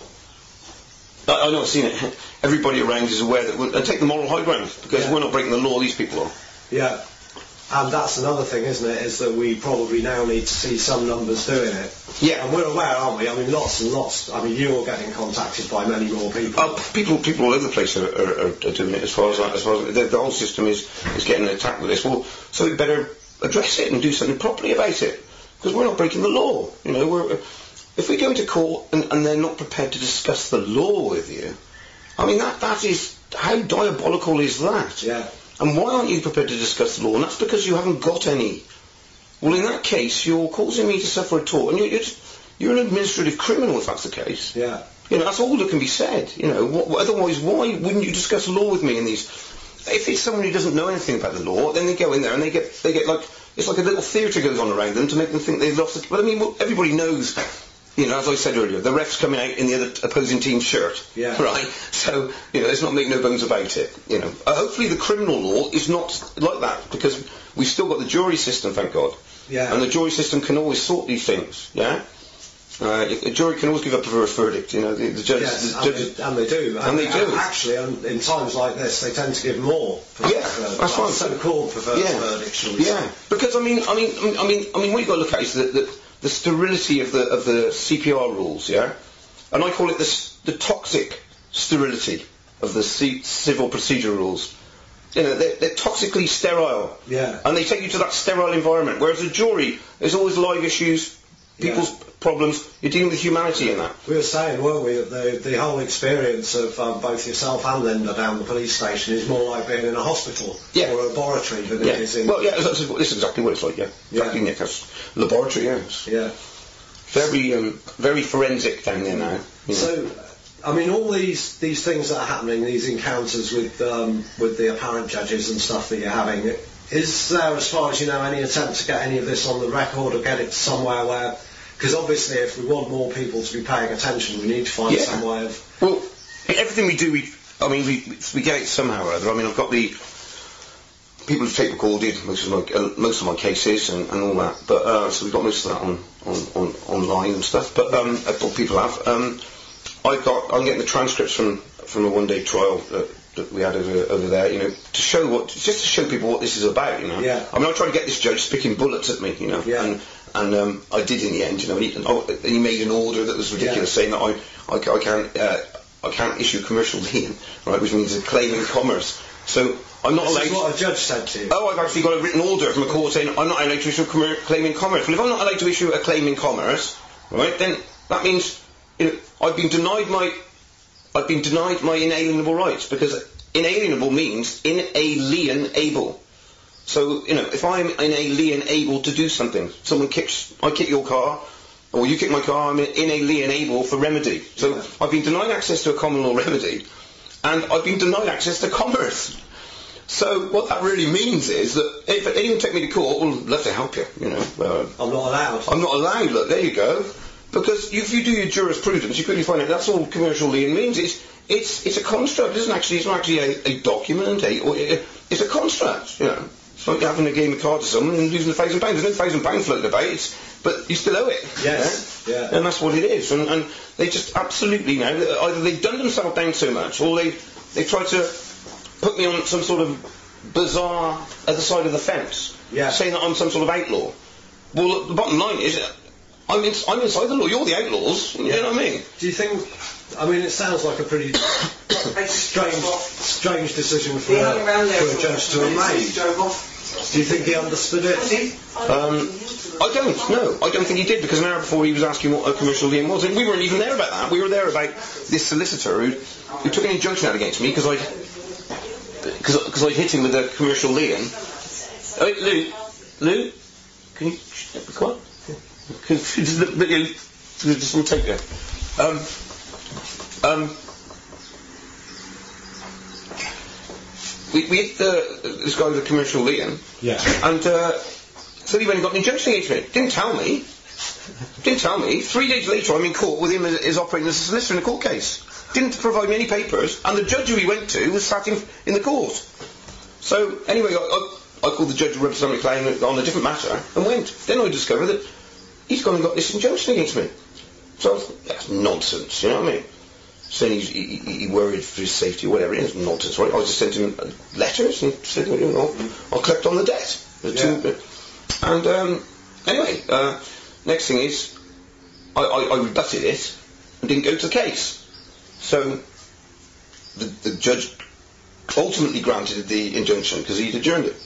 I, I know I've seen it. Everybody around is aware that, we're, and take the moral high ground, because yeah. we're not breaking the law. These people are.
Yeah. And that's another thing, isn't it, is that we probably now need to see some numbers doing it.
Yeah.
And we're aware, aren't we? I mean, lots and lots. I mean, you're getting contacted by many more people.
Oh, people, people all over the place are, are, are doing it. As far as I, as far as the, the whole system is, is getting attacked with this. Well, so we better address it and do something properly about it, because we're not breaking the law. You know, we're if we go into court and, and they're not prepared to discuss the law with you, I mean, that that is how diabolical is that?
Yeah.
And why aren't you prepared to discuss the law? And that's because you haven't got any. Well, in that case, you're causing me to suffer a tort, and you're, you're, just, you're an administrative criminal if that's the case.
Yeah.
You know, that's all that can be said. You know, what, otherwise, why wouldn't you discuss law with me in these? If it's someone who doesn't know anything about the law, then they go in there and they get they get like it's like a little theatre goes on around them to make them think they've lost. The, but I mean, well, everybody knows. You know, as I said earlier, the ref's coming out in the other opposing team's shirt,
yeah.
right? So, you know, let's not make no bones about it. You know, uh, hopefully the criminal law is not like that, because we've still got the jury system, thank God.
Yeah.
And the jury system can always sort these things. Yeah. Uh, a jury can always give a perverse verdict. You know, the, the judges.
Yes,
the judges
and, they, and they do.
And, and they do.
Actually, um, in times like this, they tend to give more.
Yeah, uh, that's right.
So-called perverse
yeah.
verdicts, shall we
Yeah.
say.
Because I mean, I mean, I mean, I mean, what you've got to look at is that. that the sterility of the of the C P R rules, yeah, and I call it the the toxic sterility of the C- civil procedure rules. You know, they're, they're toxically sterile,
yeah,
and they take you to that sterile environment. Whereas a jury, there's always live issues, people's yeah. problems. You're dealing with humanity in that.
We were saying, weren't we, that the, the whole experience of um, both yourself and Linda down the police station is more like being in a hospital
yeah.
or a laboratory than
yeah.
it is in...
Well, yeah, this is exactly what it's like, yeah. Exactly, yeah. That's laboratory, yes.
Yeah.
Very, um, very forensic down there now. You know.
So, I mean, all these these things that are happening, these encounters with um, with the apparent judges and stuff that you're having, is there, as far as you know, any attempt to get any of this on the record or get it somewhere where... Because obviously, if we want more people to be paying attention, we need to find
yeah.
some way of...
Well, everything we do, we, I mean, we we get it somehow or other. I mean, I've got the people who've tape recorded most of my uh, most of my cases and, and all that. But uh, so we've got most of that on, on, on online and stuff. But um, what people have, um, I got I'm getting the transcripts from from a one day trial that, that we had over, over there. You know, to show what just to show people what this is about. You know.
Yeah.
I mean, I tried to get this judge spicking bullets at me. You know.
Yeah.
And, And um, I did in the end, you know. And he, and he made an order that was ridiculous, yeah. saying that I, I, I can't, uh, I can't issue commercial lien, right, which means a claim in commerce. So I'm not
this
allowed.
Is what a judge said to you.
Oh, I've actually got a written order from a court saying I'm not allowed to issue a commer- claim in commerce. Well, if I'm not allowed to issue a claim in commerce, right, then that means you know I've been denied my, I've been denied my inalienable rights because inalienable means inalienable. So, you know, if I'm inalienable to do something, someone kicks, I kick your car, or you kick my car, I'm inalienable for remedy. So yeah. I've been denied access to a common law remedy, and I've been denied access to commerce. So what that really means is that if anyone take me to court, well, I'd love to help you, you know. Uh,
I'm not allowed.
I'm not allowed, look, there you go. Because if you do your jurisprudence, you quickly find out that's all commercial lien means. It's it's it's a construct. It isn't actually, it's not actually a, a document. A, or a, it's a construct, you know. It's like having a game of cards to someone and losing a thousand pounds. There's no thousand pounds floating about, it's, but you still owe it.
Yes,
yeah?
yeah.
And that's what it is. And, and they just absolutely now, either they've done themselves down so much, or they they try to put me on some sort of bizarre other side of the fence,
yeah.
saying that I'm some sort of outlaw. Well, the bottom line is, I'm, in, I'm inside the law, you're the outlaws, you know what I mean?
Do you think, I mean, it sounds like a pretty strange strange decision for, a, for a judge to have made. Do you think he understood it?
Um, I don't, no. I don't think he did, because an hour before he was asking what a commercial lien was, and we weren't even there about that. We were there about this solicitor who, who took an injunction out against me because I'd, because I'd hit him with a commercial lien. Oh, Lou, Lou, can you be quiet? Can you just look at you? Just will take there. Um, um, we, we hit the, this guy with a commercial lien.
Yeah.
And uh, said he went and got an injunction against me. Didn't tell me. Didn't tell me. Three days later, I'm in court with him as, as operating as a solicitor in a court case. Didn't provide me any papers, and the judge who he went to was sat in, in the court. So anyway, I, I, I called the judge who represented my claim on a different matter and went. Then I discovered that he's gone and got this injunction against me. So I thought, that's nonsense, you know what I mean? Saying he's, he, he worried for his safety or whatever, it's nonsense, right? I just sent him letters and said, you know, I'll collect on the debt. The
yeah.
two, and um, anyway, uh, next thing is, I, I, I rebutted it and didn't go to the case. So the, the judge ultimately granted the injunction because he'd adjourned it.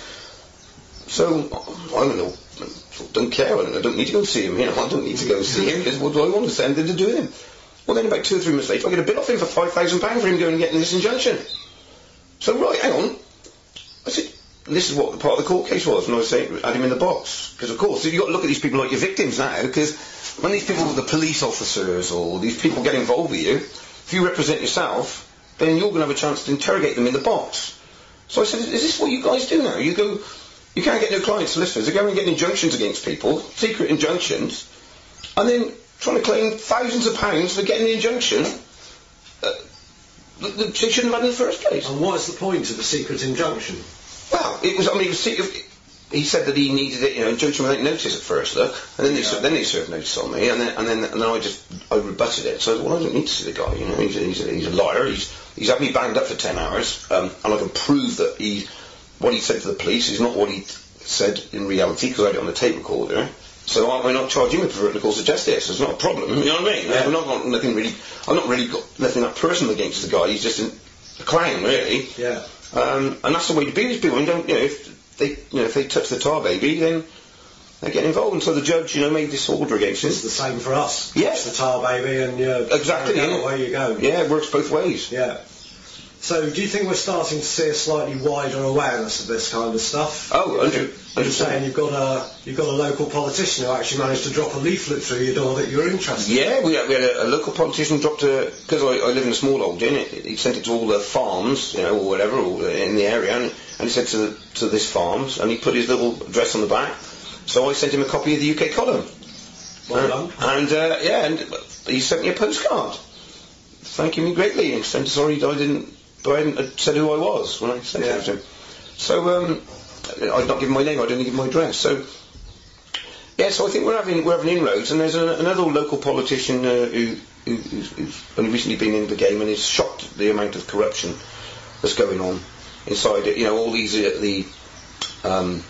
So I don't know, I don't care. I don't, I don't need to go and see him. You know, I don't need to go and see him because what do I want to say? Anything to do with him? Well, then about two or three months later, I get a bill off him for five thousand pounds for him going and getting this injunction. So right, hang on. I said, this is what part of the court case was, and I was saying, add him in the box. Because of course, you've got to look at these people like your victims now, because when these people, the police officers or these people get involved with you, if you represent yourself, then you're going to have a chance to interrogate them in the box. So I said, is this what you guys do now? You go, you can't get no client solicitors, they go and get injunctions against people, secret injunctions, and then trying to claim thousands of pounds for getting an injunction uh, that they shouldn't have had in the first place.
And what is the point of a secret injunction?
Well, it was, I mean, it was secret. He said that he needed it, you know, injunction without notice at first, look, and then they, yeah. then they served notice on me, and then and then and then I just I rebutted it. So I said, well, I don't need to see the guy, you know, he's a, he's a, he's a liar. He's he's had me banged up for ten hours, um, and I can prove that he what he said to the police is not what he said in reality because I had it on the tape recorder. So I'm not charging him with perverting the course of justice. It's not a problem. You know what I mean? Yeah. I'm not got nothing really. I'm not really got nothing that personal against the guy. He's just a clown, really.
Yeah.
Um, and that's the way to be with people. And don't, you know, if they, you know, if they touch the tar baby, then they're getting involved. And so the judge, you know, made this order against him.
It's the same for us.
Yeah.
It's the tar baby, and you
exactly.
Go, away you go.
Yeah, it works both ways.
Yeah. So, do you think we're starting to see a slightly wider awareness of this kind of stuff?
Oh, one hundred percent.
You're saying you've got a you've got a local politician who actually managed to drop a leaflet through your door that you're interested in.
Yeah, we had, we had a, a local politician dropped a, because I, I live in a small holding, he sent it to all the farms, you know, or whatever, or in the area, and, and he said to to this farms, and he put his little address on the back. So I sent him a copy of the U K column.
Well done.
And, and uh, yeah, and he sent me a postcard, thanking me greatly, and said sorry I didn't. But I hadn't said who I was when I sent
yeah.
it to him. So um, I'd not given my name, I'd only given my address. So yeah, so I think we're having we're having inroads, and there's a, another local politician uh, who, who who's, who's only recently been in the game and is shocked at the amount of corruption that's going on inside it. You know, all these uh, the um,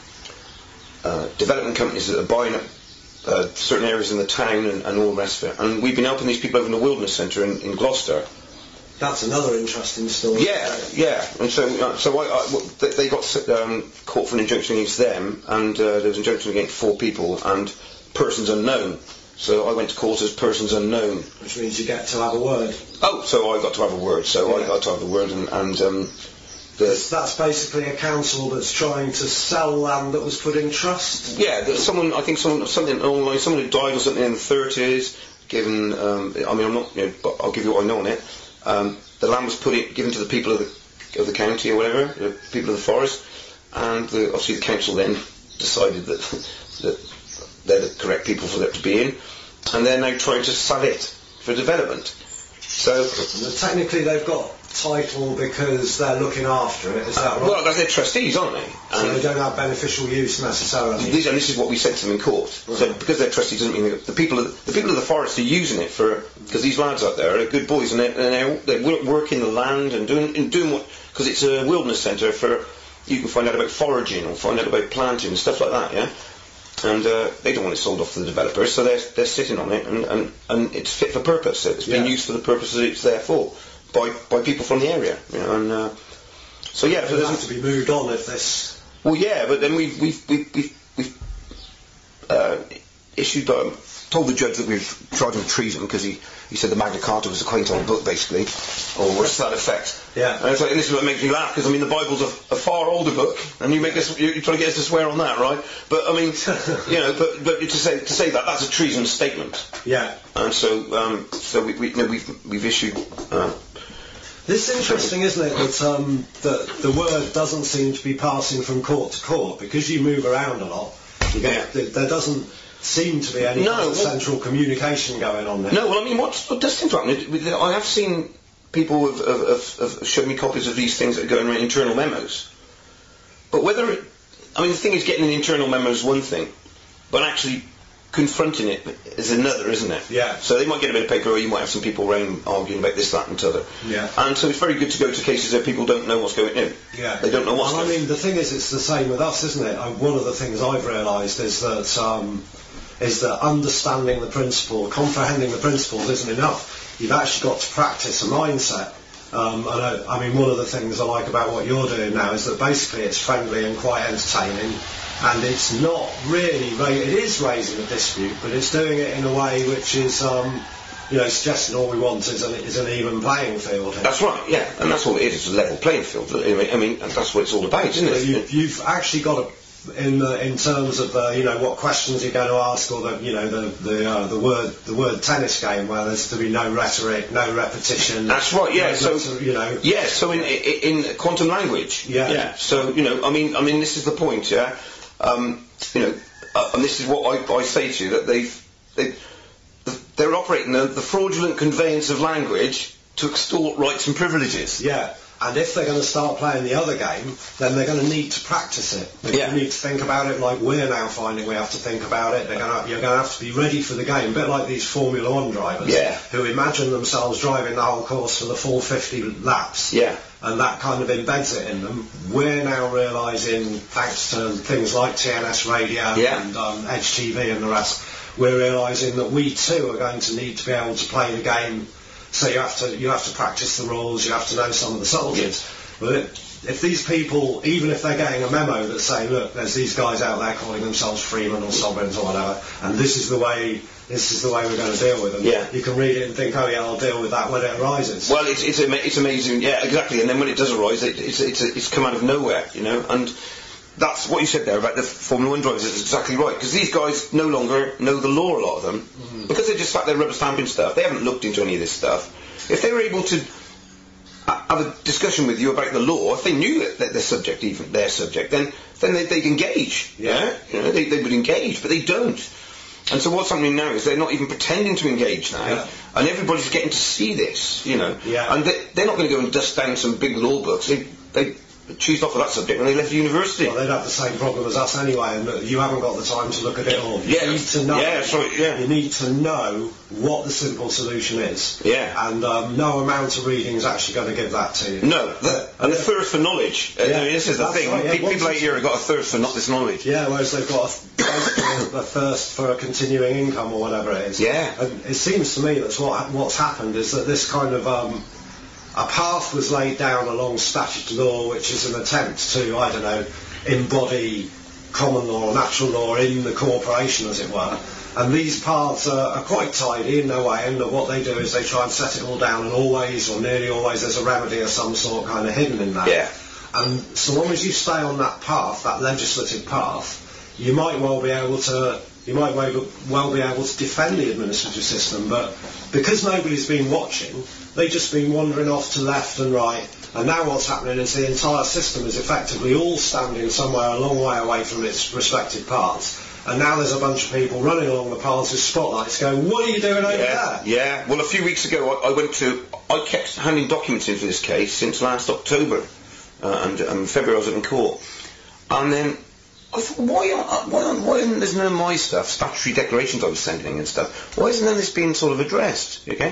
uh, development companies that are buying up uh, certain areas in the town and, and all the rest of it. And we've been helping these people over in the Wilderness Centre in, in Gloucester.
That's another interesting story.
Yeah, yeah. And so, uh, so I, I, they got um, caught for an injunction against them, and uh, there was an injunction against four people and persons unknown. So I went to court as persons unknown.
Which means you get to have a word.
Oh, so I got to have a word. So yeah. I got to have a word, and, and um, the,
that's basically a council that's trying to sell land that was put in trust.
Yeah, someone. I think someone something online. Someone who died or something in the thirties. Given, um, I mean, I'm not, you know, but I'll give you what I know on it. Um, the land was put in, given to the people of the of the county or whatever, the people of the forest, and the, obviously the council then decided that that they're the correct people for that to be in, and they're now trying to sell it for development. So
and technically they've got title because they're looking after it. Is that right?
Well, they're trustees, aren't they?
So and they don't have beneficial use necessarily.
These, and this is what we said to them in court. Right. So because they're trustees doesn't mean the people of the, the people of the forest are using it for, because these lads out there are good boys and they're, and they're, they're working the land and doing and doing what, because it's a wilderness centre for, you can find out about foraging or find out about planting and stuff like that, yeah. And uh, they don't want it sold off to the developers, so they're they're sitting on it, and, and, and it's fit for purpose. It's being yeah. used for the purposes it's there for by by people from the area, you know. And uh, so yeah,
it
so
would have to be moved on if this.
Well, yeah, but then we've we've we've we've, we've uh, issued um, told the judge that we've tried him treason because he, he said the Magna Carta was a quaint old book, basically, or what's that effect?
Yeah.
And, it's like, and this is what makes me laugh, because I mean the Bible's a, a far older book, and you make us you, you try to get us to swear on that, right? But I mean, you know, but but to say to say that that's a treason statement.
Yeah.
And so um, so we, we you know, we've we've issued. Uh,
This is interesting, isn't it, that um, the, the word doesn't seem to be passing from court to court, because you move around a lot. You get, yeah. There doesn't seem to be any
no,
kind of
well,
central communication going on there.
No, well, I mean, what, what does seem to happen, I have seen people have, have, have shown me copies of these things that are going around internal memos. But whether it, I mean, the thing is, getting an internal memo is one thing, but actually confronting it is another, isn't it?
Yeah.
So they might get a bit of paper, or you might have some people around arguing about this, that, and t'other.
Yeah.
And so it's very good to go to cases where people don't know what's going on.
Yeah.
They don't know what's
and
going on.
I mean, the thing is, it's the same with us, isn't it? I, one of the things I've realised is that um, is that understanding the principle, comprehending the principles isn't enough. You've actually got to practice a mindset. Um, and I, I mean, one of the things I like about what you're doing now is that basically it's friendly and quite entertaining. And it's not really, ra- it is raising a dispute, but it's doing it in a way which is, um, you know, suggesting all we want is an, is an even playing field.
That's right, yeah, and that's all it is, it's a level playing field. I mean, I mean that's what it's all about, isn't it?
You, you've actually got a, in the, in terms of the, you know, what questions you're going to ask, or the, you know, the the uh, the word the word tennis game, where there's to be no rhetoric, no repetition.
That's right, yeah.
No,
so
to, you know,
yeah. So in in, in quantum language,
yeah.
yeah. So you know, I mean, I mean, this is the point, yeah. Um, you know, uh, and this is what I, I say to you, that they've, they, they're operating the, the fraudulent conveyance of language to extort rights and privileges.
Yeah, and if they're going to start playing the other game, then they're going to need to practice it. They're
yeah.
going to need to think about it like we're now finding we have to think about it. They're going to, you're going to have to be ready for the game, a bit like these Formula One drivers
yeah.
who imagine themselves driving the whole course for the full fifty laps.
Yeah.
And that kind of embeds it in them. We're now realising, thanks to things like T N S Radio
yeah.
and um, Edge T V and the rest, we're realising that we too are going to need to be able to play the game. So you have to you have to practice the rules. You have to know some of the subtleties. Yeah. But it, if these people, even if they're getting a memo that's saying, look, there's these guys out there calling themselves freemen or sovereigns or whatever, and this is the way this is the way we're going to deal with them.
Yeah.
You can read it and think, oh yeah, I'll deal with that when it arises.
Well, it's it's, ama- it's amazing, yeah, exactly. And then when it does arise, it, it's it's it's come out of nowhere, you know. And that's what you said there about the Formula One drivers is exactly right, because these guys no longer know the law, a lot of them, mm-hmm. because they just sat there rubber stamping stuff. They haven't looked into any of this stuff. If they were able to have a discussion with you about the law, if they knew that, that their subject, even their subject, then then they, they'd engage. Yeah, you know, they, they would engage, but they don't. And so what's happening now is they're not even pretending to engage now, yeah. and everybody's getting to see this, you know.
Yeah.
And they, they're not going to go and dust down some big law books. They they choose off of that subject when they left university.
Well, they'd have the same problem as us anyway, and look, you haven't got the time to look at it all. You
yeah.
need to know.
Yeah, sorry, yeah.
You need to know what the simple solution is.
Yeah.
And um, no amount of reading is actually going to give that to you.
No. The, and the thirst for knowledge. Yeah. I mean, this is the thing.
Right, yeah.
People Once out here have got a thirst for not this knowledge.
Yeah, whereas they've got a, a thirst for a continuing income or whatever it is.
Yeah.
And it seems to me that's what what's happened is that this kind of um, a path was laid down along statute law, which is an attempt to, I don't know, embody common law or natural law in the corporation, as it were. And these paths are, are quite tidy in their way, and what they do is they try and set it all down, and always, or nearly always, there's a remedy of some sort kind of hidden in that.
Yeah.
And so long as you stay on that path, that legislative path, you might well be able to you might well be able to defend the administrative system, but because nobody's been watching, they've just been wandering off to left and right, and now what's happening is the entire system is effectively all standing somewhere a long way away from its respective paths, and now there's a bunch of people running along the paths with spotlights going, what are you doing over
yeah,
there?
Yeah, well a few weeks ago I, I went to, I kept handing documents in for this case since last October, uh, and um, February I was in court, and then I thought, why, why, why isn't there's none of my stuff, statutory declarations I was sending and stuff, why isn't none of this being sort of addressed, okay?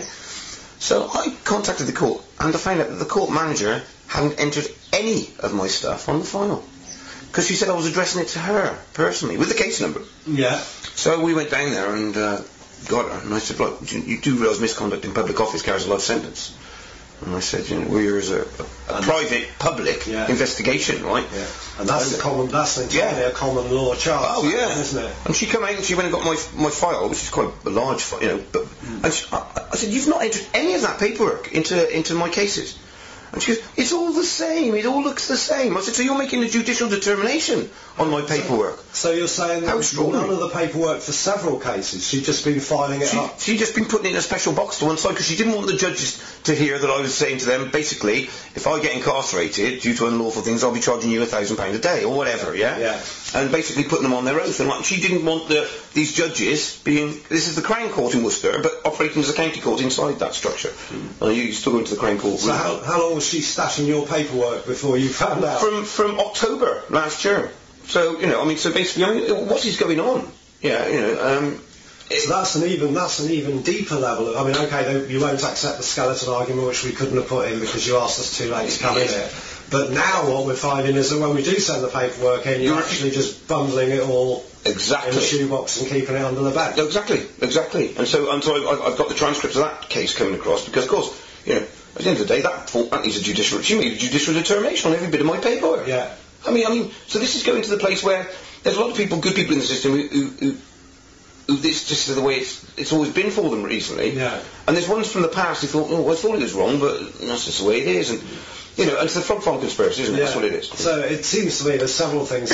So I contacted the court, and I found out that the court manager hadn't entered any of my stuff on the file, because she said I was addressing it to her, personally, with the case number.
Yeah.
So we went down there and uh, got her, and I said, look, you, you do realise misconduct in public office carries a life sentence? And I said, you know, we're here as a, a private, public
yeah.
investigation, right?
Yeah. And that's and, a common, that's entirely yeah. a common law charge.
Oh yeah,
isn't it?
And she came out and she went and got my my file, which is quite a large file, you know. But mm. and she, I, I said, you've not entered any of that paperwork into into my cases. And she goes, it's all the same, it all looks the same. I said, so you're making a judicial determination on my paperwork?
So, so you're saying that none of the paperwork for several cases, she'd just been filing it
she,
up?
She'd just been putting it in a special box to one side because she didn't want the judges to hear that I was saying to them, basically, if I get incarcerated due to unlawful things, I'll be charging you a thousand pounds a day or whatever, yeah?
Yeah.
And basically putting them on their oath. And like, she didn't want the, these judges being, this is the Crown Court in Worcester, but operating as a county court inside that structure. Mm. Uh, you still go into the Crown Court.
So how, how long was she stashing your paperwork before you found out?
From from October last year. So, you know, I mean, so basically, I mean, what is going on? Yeah, you know, um...
So that's an even that's an even deeper level of, I mean, okay, they, you won't accept the skeleton argument, which we couldn't have put in because you asked us too late to come in here. But now what we're finding is that when we do send the paperwork in, you're, you're actually just bundling it all
exactly.
in a shoebox and keeping it under the bed.
Exactly, exactly. And so, and so I've, I've got the transcripts of that case coming across because, of course, you know, at the end of the day, that, that needs a judicial. She made a judicial determination on every bit of my paperwork.
Yeah.
I mean, I mean, so this is going to the place where there's a lot of people, good people in the system, who, who, who, who this just the way it's it's always been for them recently.
Yeah.
And there's ones from the past who thought, oh, I thought it was wrong, but that's just the way it is. And you know, and it's the frog farm conspiracy, isn't it? Yeah. That's what it is.
So it seems to me there's several things.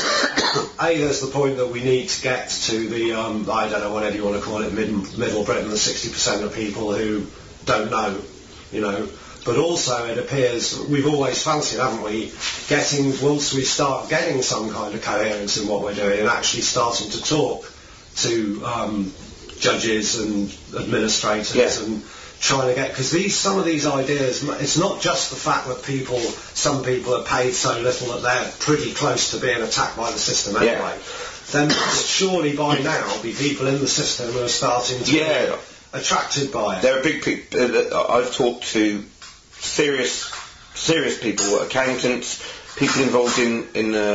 A, there's the point that we need to get to the, um, I don't know, whatever you want to call it, mid, middle Britain, the sixty percent of people who don't know, you know. But also it appears, we've always fancied, haven't we, getting, once we start getting some kind of coherence in what we're doing and actually starting to talk to um, judges and administrators yeah. and trying to get, because these some of these ideas, it's not just the fact that people, some people are paid so little that they're pretty close to being attacked by the system anyway.
Yeah.
Then surely by now be people in the system who are starting to
yeah.
be attracted by it.
There are big people, uh, I've talked to serious serious people, accountants, people involved in, in uh,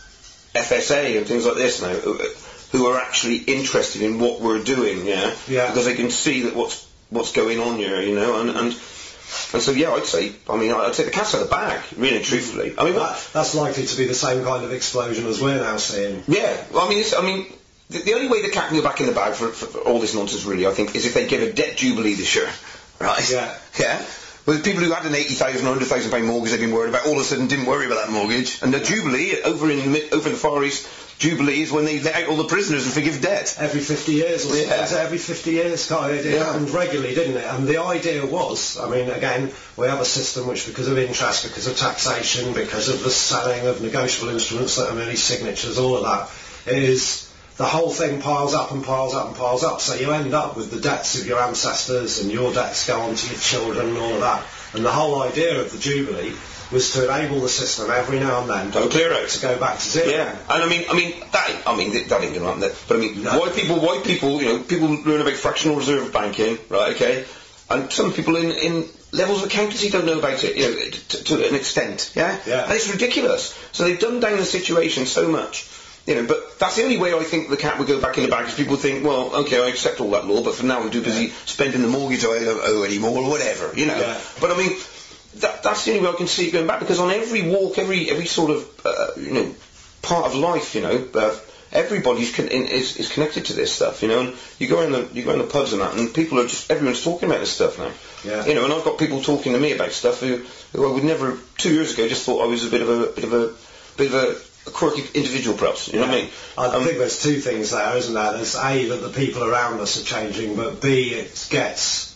F S A and things like this now, who, who are actually interested in what we're doing, yeah?
Yeah.
Because they can see that what's what's going on here, you know, and, and And so, yeah, I'd say, I mean, I'd say the cat's out of the bag, really, truthfully. I mean,
that, that's likely to be the same kind of explosion as we're now seeing.
Yeah, well, I mean, it's, I mean, the, the only way the cat can go back in the bag for, for, for all this nonsense, really, I think, is if they give a debt jubilee this year, right?
Yeah.
Yeah. Well, the people who had an eighty thousand or one hundred thousand pound mortgage they've been worried about, all of a sudden didn't worry about that mortgage. And the yeah. Jubilee, over in over in the Far East, Jubilee is when they let out all the prisoners and forgive debt.
Every fifty years or
yeah.
something. Every fifty years, it, it yeah. happened regularly, didn't it? And the idea was, I mean, again, we have a system which, because of interest, because of taxation, because of the selling of negotiable instruments that are merely signatures, all of that, is the whole thing piles up and piles up and piles up. So you end up with the debts of your ancestors, and your debts go on to your children and all of that. And the whole idea of the Jubilee was to enable the system every now and then
to clear out,
to go back to zero.
Yeah, and I mean, I mean that, I mean that ain't gonna happen. But I mean,
no.
why people, why people, you know, people learn about fractional reserve banking, right? Okay, and some people in in levels of accountancy don't know about it, you know, to, to an extent. Yeah,
yeah,
and it's ridiculous. So they've dumbed down the situation so much. You know, but that's the only way I think the cat would go back in the bag, because people think, well, okay, I accept all that law, but for now I'm too busy yeah. spending the mortgage I don't owe anymore, or whatever, you know. Yeah. But I mean, that, that's the only way I can see it going back, because on every walk, every every sort of, uh, you know, part of life, you know, uh, everybody's con- in, is, is connected to this stuff, you know. And you go in the you go in the pubs and that, and people are just everyone's talking about this stuff now.
Yeah.
You know, and I've got people talking to me about stuff who, who I would never two years ago just thought I was a bit of a bit of a bit of a a quirky individual, perhaps, you know
yeah.
what I mean?
I
um,
think there's two things there, isn't there? There's A, that the people around us are changing, but B, it gets,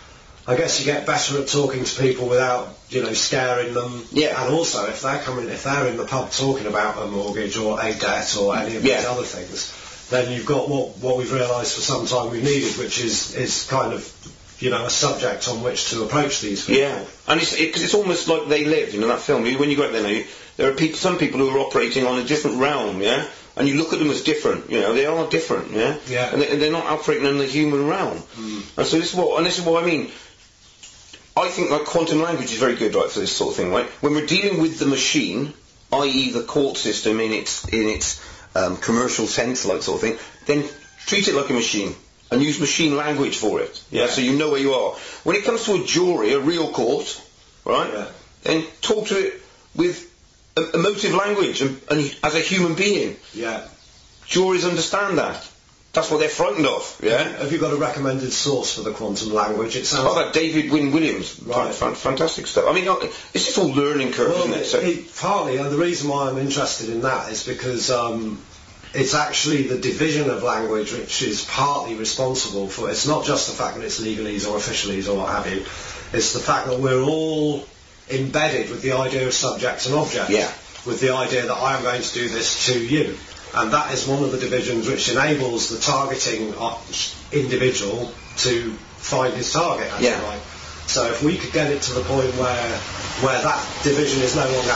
I guess you get better at talking to people without, you know, scaring them.
Yeah.
And also, if they're coming, if they're in the pub talking about a mortgage or a debt or any of
yeah.
these other things, then you've got what what we've realised for some time we've needed, which is is kind of, you know, a subject on which to approach these people.
Yeah, and it's because it, it's almost like They Live, you know, that film. When you go out there now, you, there are people, some people who are operating on a different realm, yeah, and you look at them as different, you know, they are different, yeah,
yeah,
and, they, and they're not operating in the human realm.
Mm.
And so this is what, and this is what I mean. I think like quantum language is very good, right, for this sort of thing, right? When we're dealing with the machine, that is, the court system in its in its um, commercial sense, like sort of thing, then treat it like a machine. And use machine language for it, yeah, yeah, so you know where you are. When it comes to a jury, a real court, right, yeah. then talk to it with a, emotive language and, and as a human being.
Yeah.
Juries understand that. That's what they're frightened of, yeah.
Have you got a recommended source for the quantum language? It sounds
oh, that David Wynne Williams, right. Fan, fantastic stuff. I mean, it's just all learning curve,
well,
isn't it? So
it partly, and the reason why I'm interested in that is because um, it's actually the division of language which is partly responsible for, it's not just the fact that it's legalese or officialese or what have you, it's the fact that we're all embedded with the idea of subject and object,
yeah.
with the idea that I am going to do this to you. And that is one of the divisions which enables the targeting individual to find his target, as
yeah.
you like. So if we could get it to the point where where that division is no longer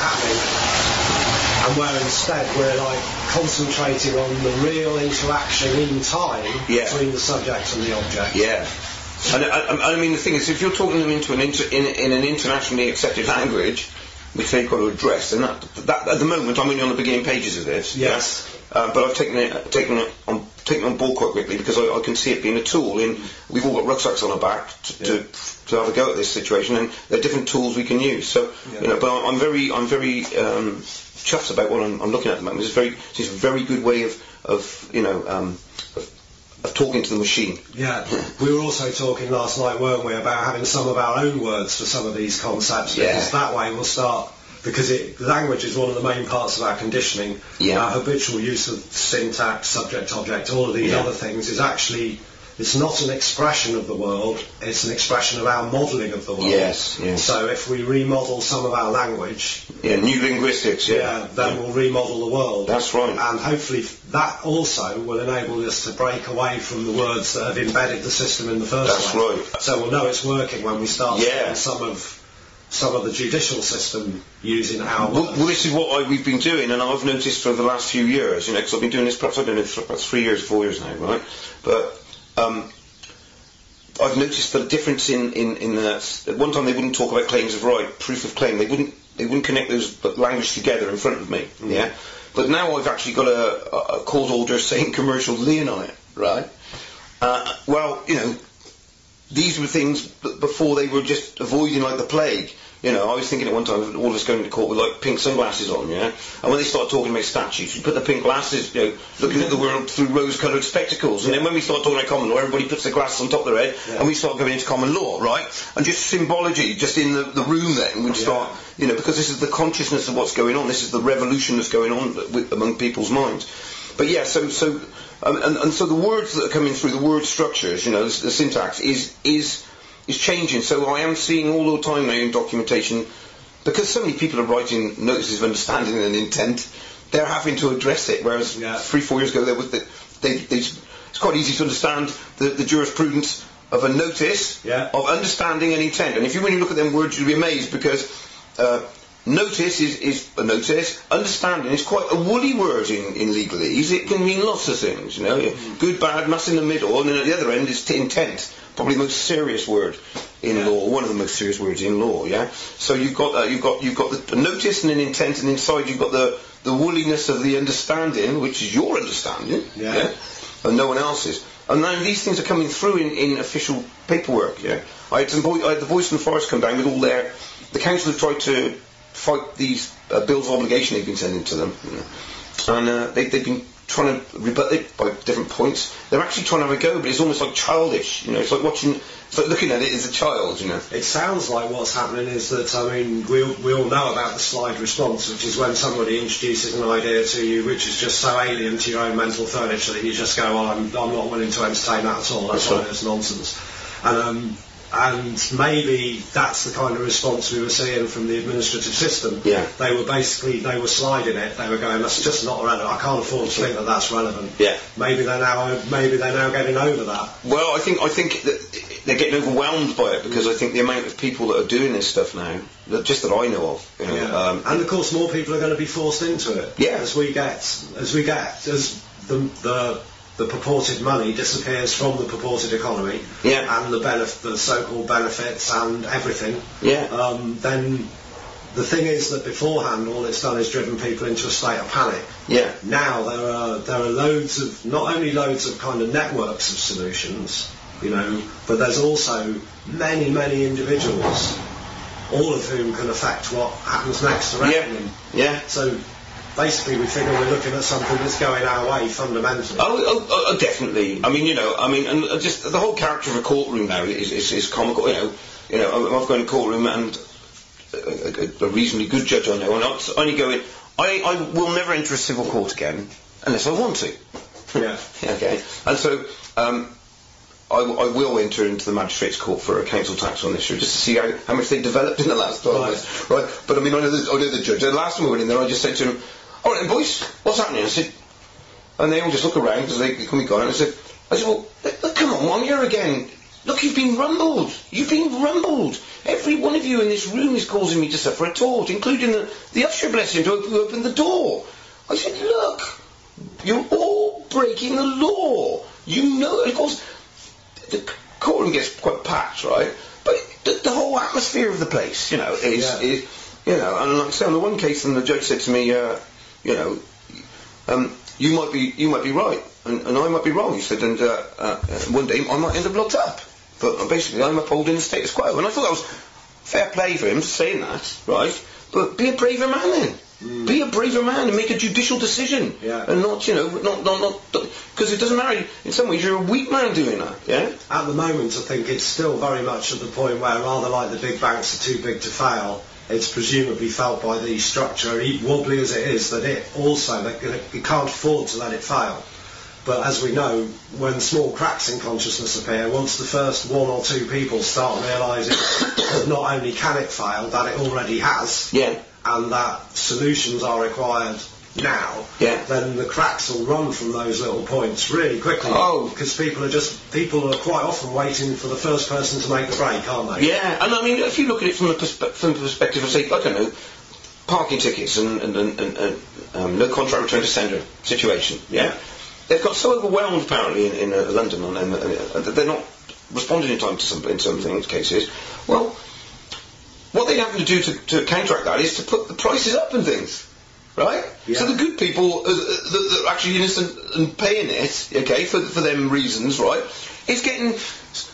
happening, and where instead we're like concentrating on the real interaction in time
yeah.
between the subject and the object.
Yeah. And I, I mean, the thing is, if you're talking them into an inter, in, in an internationally accepted language, which they've got to address, then that, that at the moment I'm only on the beginning pages of this.
Yes.
Yeah? Uh, but I've taken it, taken it on, taken it on board quite quickly because I, I can see it being a tool. In we've all got rucksacks on our back to, yeah. to, to have a go at this situation, and there are different tools we can use. So, yeah. you know, but I'm very, I'm very um, chuffed about what I'm, I'm looking at at the moment. It's a very, it's a very good way of, of you know, um, of, of talking to the machine.
Yeah. We were also talking last night, weren't we, about having some of our own words for some of these concepts, because
yeah.
that way we'll start. Because it, language is one of the main parts of our conditioning.
Yeah.
Our habitual use of syntax, subject, object, all of these
yeah.
other things is actually, it's not an expression of the world, it's an expression of our modelling of the world.
Yes, yes.
So if we remodel some of our language...
Yeah, new linguistics, yeah.
yeah then yeah. we'll remodel the world.
That's right.
And hopefully that also will enable us to break away from the words that have embedded the system in the first
That's
place.
That's right.
So we'll know it's working when we start
yeah.
seeing some of... some of the judicial system using our
well, well, this is what I, we've been doing, and I've noticed for the last few years, you know, because I've been doing this, perhaps I've been doing it for about three years, four years now, right? But um, I've noticed the difference in, in, in the, at one time they wouldn't talk about claims of right, proof of claim, they wouldn't they wouldn't connect those language together in front of me, mm. yeah? But now I've actually got a, a, a court order saying commercial lien on it, right? Uh, well, you know, these were things b- before they were just avoiding like the plague. You know, I was thinking at one time of all of us going to court with like pink sunglasses on, yeah? And when they start talking about statutes, we put the pink glasses, you know, looking at the world through rose-coloured spectacles. And then when we start talking about common law, everybody puts their glasses on top of their head, yeah. and we start going into common law, right? And just symbology, just in the, the room then, we'd start, yeah. you know, because this is the consciousness of what's going on. This is the revolution that's going on with, among people's minds. But yeah, so, so, um, and, and so the words that are coming through, the word structures, you know, the, the syntax is, is, is changing. So I am seeing all the time now in documentation, because so many people are writing notices of understanding and intent, they're having to address it, whereas yeah. three, four years ago there was the, they, they, it's quite easy to understand the, the jurisprudence of a notice,
yeah.
of understanding and intent. And if you when you look at them words, you'll be amazed, because uh, notice is, is a notice, understanding is quite a woolly word in, in legalese. It can mean lots of things, you know, mm. good, bad, mass in the middle, and then at the other end is t- intent. Probably the most serious word in yeah. law, one of the most serious words in law, yeah? So you've got uh, you've got you've got the notice and an intent, and inside you've got the, the wooliness of the understanding, which is your understanding,
yeah.
yeah? And no one else's. And now these things are coming through in, in official paperwork, yeah? I had some vo- I had the Voice and the Forest come down with all their... The council have tried to fight these uh, bills of obligation they've been sending to them, you know? And uh, they, they've been trying to rebut it by different points. They're actually trying to have a go, but it's almost like childish, you know, it's like watching, it's like looking at it as a child, you know.
It sounds like what's happening is that, I mean, we, we all know about the slide response, which is when somebody introduces an idea to you which is just so alien to your own mental furniture that you just go, oh, I'm, I'm not willing to entertain that at all, that's, that's why right. It's nonsense. And, um, and maybe that's the kind of response we were seeing from the administrative system.
Yeah.
They were basically, they were sliding it. They were going, that's just not relevant. I can't afford to think that that's relevant.
Yeah.
Maybe they're now, maybe they're now getting over that.
Well, I think I think that they're getting overwhelmed by it, because I think the amount of people that are doing this stuff now, that just that I know of, you know,
yeah.
um,
and of course more people are going to be forced into it.
Yeah.
As we get, as we get, as the the the purported money disappears from the purported economy,
yeah.
and the benef- the so-called benefits and everything,
yeah.
um, then the thing is that beforehand all it's done is driven people into a state of panic.
Yeah.
Now there are there are loads of, not only loads of kind of networks of solutions, you know, but there's also many, many individuals, all of whom can affect what happens next around
yeah.
them.
Yeah.
So basically, we figure we're looking at something that's going our way fundamentally.
Oh, oh, oh, definitely. I mean, you know, I mean, and just the whole character of a courtroom now is, is, is comical. You know, you know, I've gone to a courtroom and a, a, a reasonably good judge I know, and I'm only going. I, I will never enter a civil court again unless I want to.
Yeah.
Okay. And so, um, I, I will enter into the magistrates' court for a council tax on this issue, just to see how, how much they developed in the last twelve months. Right. Right. But I mean, I know the, I know the judge. The last time we went in there, I just said to him, all right, then, boys, what's happening? I said, and they all just look around because they can be gone. And I said, I said, well, look, come on, I'm here again. Look, you've been rumbled. You've been rumbled. Every one of you in this room is causing me to suffer a tort, including the, the usher, bless him, to open, open the door. I said, look, you're all breaking the law. You know, of course, the courtroom gets quite packed, right? But the, the whole atmosphere of the place, you know, is, yeah. is you know, and like I say, on the one case, and the judge said to me, uh, you know, um, you might be you might be right, and, and I might be wrong. He said, and uh, uh, one day I might end up locked up. But basically, I'm upholding the status quo. And I thought that was fair play for him saying that, right? But be a braver man then. Mm. Be a braver man and make a judicial decision,
yeah.
and not, you know, not not not because it doesn't matter. In some ways, you're a weak man doing that. Yeah.
At the moment, I think it's still very much at the point where, rather like the big banks are too big to fail, it's presumably felt by the structure, wobbly as it is, that it also that it can't afford to let it fail. But as we know, when small cracks in consciousness appear, once the first one or two people start realising that not only can it fail, that it already has.
Yeah.
And that solutions are required now,
yeah.
then the cracks will run from those little points really quickly.
Oh.
Because people are just, people are quite often waiting for the first person to make the break, aren't they?
Yeah, and I mean, if you look at it from the, perspe- from the perspective of, say, I don't know, parking tickets and, and, and, and, and um, no contract return to sender situation, yeah? yeah. They've got so overwhelmed, apparently, in, in uh, London, and, and, and they're not responding in time to some, in some things, cases. Well, what they have to do to, to counteract that is to put the prices up and things, right? Yeah. So the good people uh, that, that are actually innocent and paying it, okay, for for them reasons, right, is getting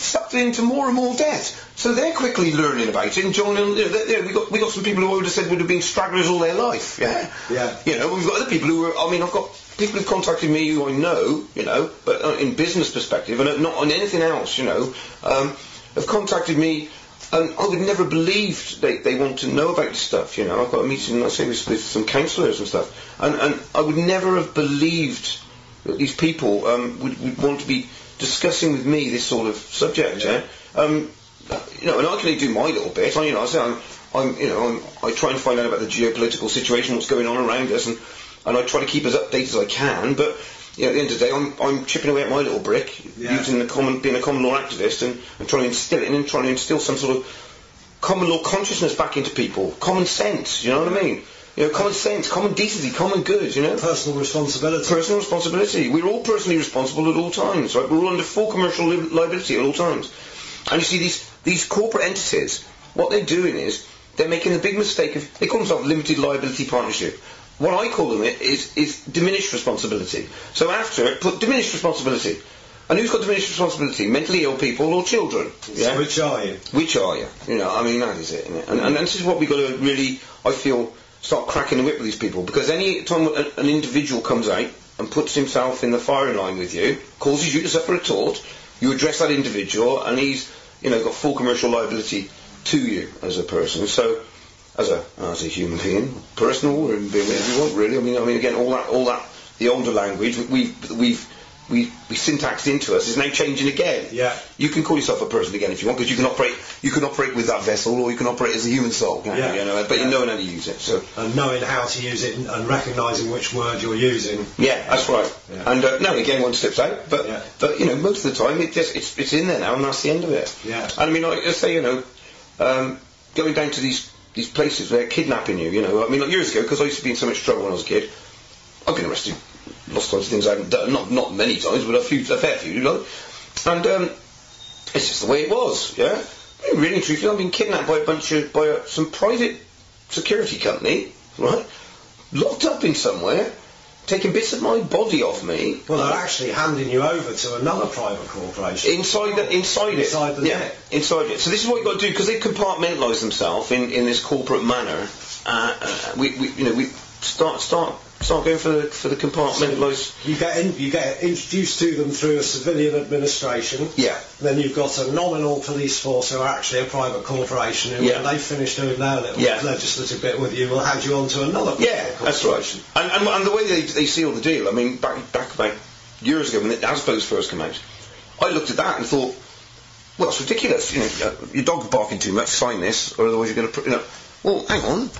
sucked into more and more debt. So they're quickly learning about it and joining. You know, they, they, we got we got some people who I would have said would have been stragglers all their life. Yeah.
Yeah.
You know, we've got other people who are. I mean, I've got people who've contacted me who I know. You know, but uh, in business perspective and not on anything else. You know, um, have contacted me. And I would never believe they, they want to know about this stuff, you know. I've got a meeting, I say, with, with some counsellors and stuff. And, and I would never have believed that these people um, would, would want to be discussing with me this sort of subject, yeah. yeah? Um, you know, and I can only do my little bit. I, you know, I say I'm, I'm you know, I'm, I try and find out about the geopolitical situation, what's going on around us, and, and I try to keep as updated as I can. But you know, at the end of the day, I'm, I'm chipping away at my little brick, yeah. using the common, being a common law activist, and, and trying to instill it, and trying to instill some sort of common law consciousness back into people, common sense. You know what I mean? You know, common sense, common decency, common good, you know?
Personal responsibility.
Personal responsibility. We're all personally responsible at all times, right? We're all under full commercial li- liability at all times. And you see, these, these corporate entities, what they're doing is, they're making the big mistake of, they call themselves limited liability partnership. What I call them is, is diminished responsibility. So after, put diminished responsibility. And who's got diminished responsibility? Mentally ill people or children?
Yeah? So which are you?
Which are you? You know, I mean, that is it, isn't it? And, and this is what we've got to really, I feel, start cracking the whip with these people, because any time an, an individual comes out and puts himself in the firing line with you, causes you to suffer a tort, you address that individual, and he's, you know, got full commercial liability to you as a person. So, as a as a human being, personal or being whatever you want, really. I mean, I mean, again, all that, all that, the older language we've we've we we syntaxed into us is now changing again.
Yeah.
You can call yourself a person again if you want, because you can operate you can operate with that vessel, or you can operate as a human soul. Can't
yeah.
you? You know, but
yeah.
you're knowing how to use it. So.
And knowing how to use it and recognising which word you're using.
Yeah, that's right. Yeah. And uh, now and again one slips out, but
yeah.
but you know, most of the time it just it's it's in there now, and that's the end of it.
Yeah.
And I mean, like I say, you know, um, going down to these these places where they're kidnapping you. You know, I mean, like years ago, because I used to be in so much trouble when I was a kid, I've been arrested lots of times for things I haven't done, not not many times, but a few, a fair few, you know. And um, it's just the way it was, yeah. I mean, really, truthfully, I've been kidnapped by a bunch of by a, some private security company, right? Locked up in somewhere, taking bits of my body off me.
Well, they're actually handing you over to another private corporation.
Inside, the, inside,
inside
it.
Inside the
yeah,
net.
Inside it. So this is what you've got to do, because they've compartmentalised themselves in, in this corporate manner. Uh, uh, we, we, you know, we start start. Start going for the for the compartmentalised.
So you get in, you get introduced to them through a civilian administration.
Yeah.
Then you've got a nominal police force who are actually a private corporation who,
yeah.
when they finish doing their little
yeah.
legislative bit with you, will hand you on to another.
Yeah, that's right. And, and and the way they they seal the deal. I mean, back back about years ago when the ASBOs first came out, I looked at that and thought, well, it's ridiculous. You know, your dog's barking too much. Sign this, or otherwise you're going to. You know, well, hang on.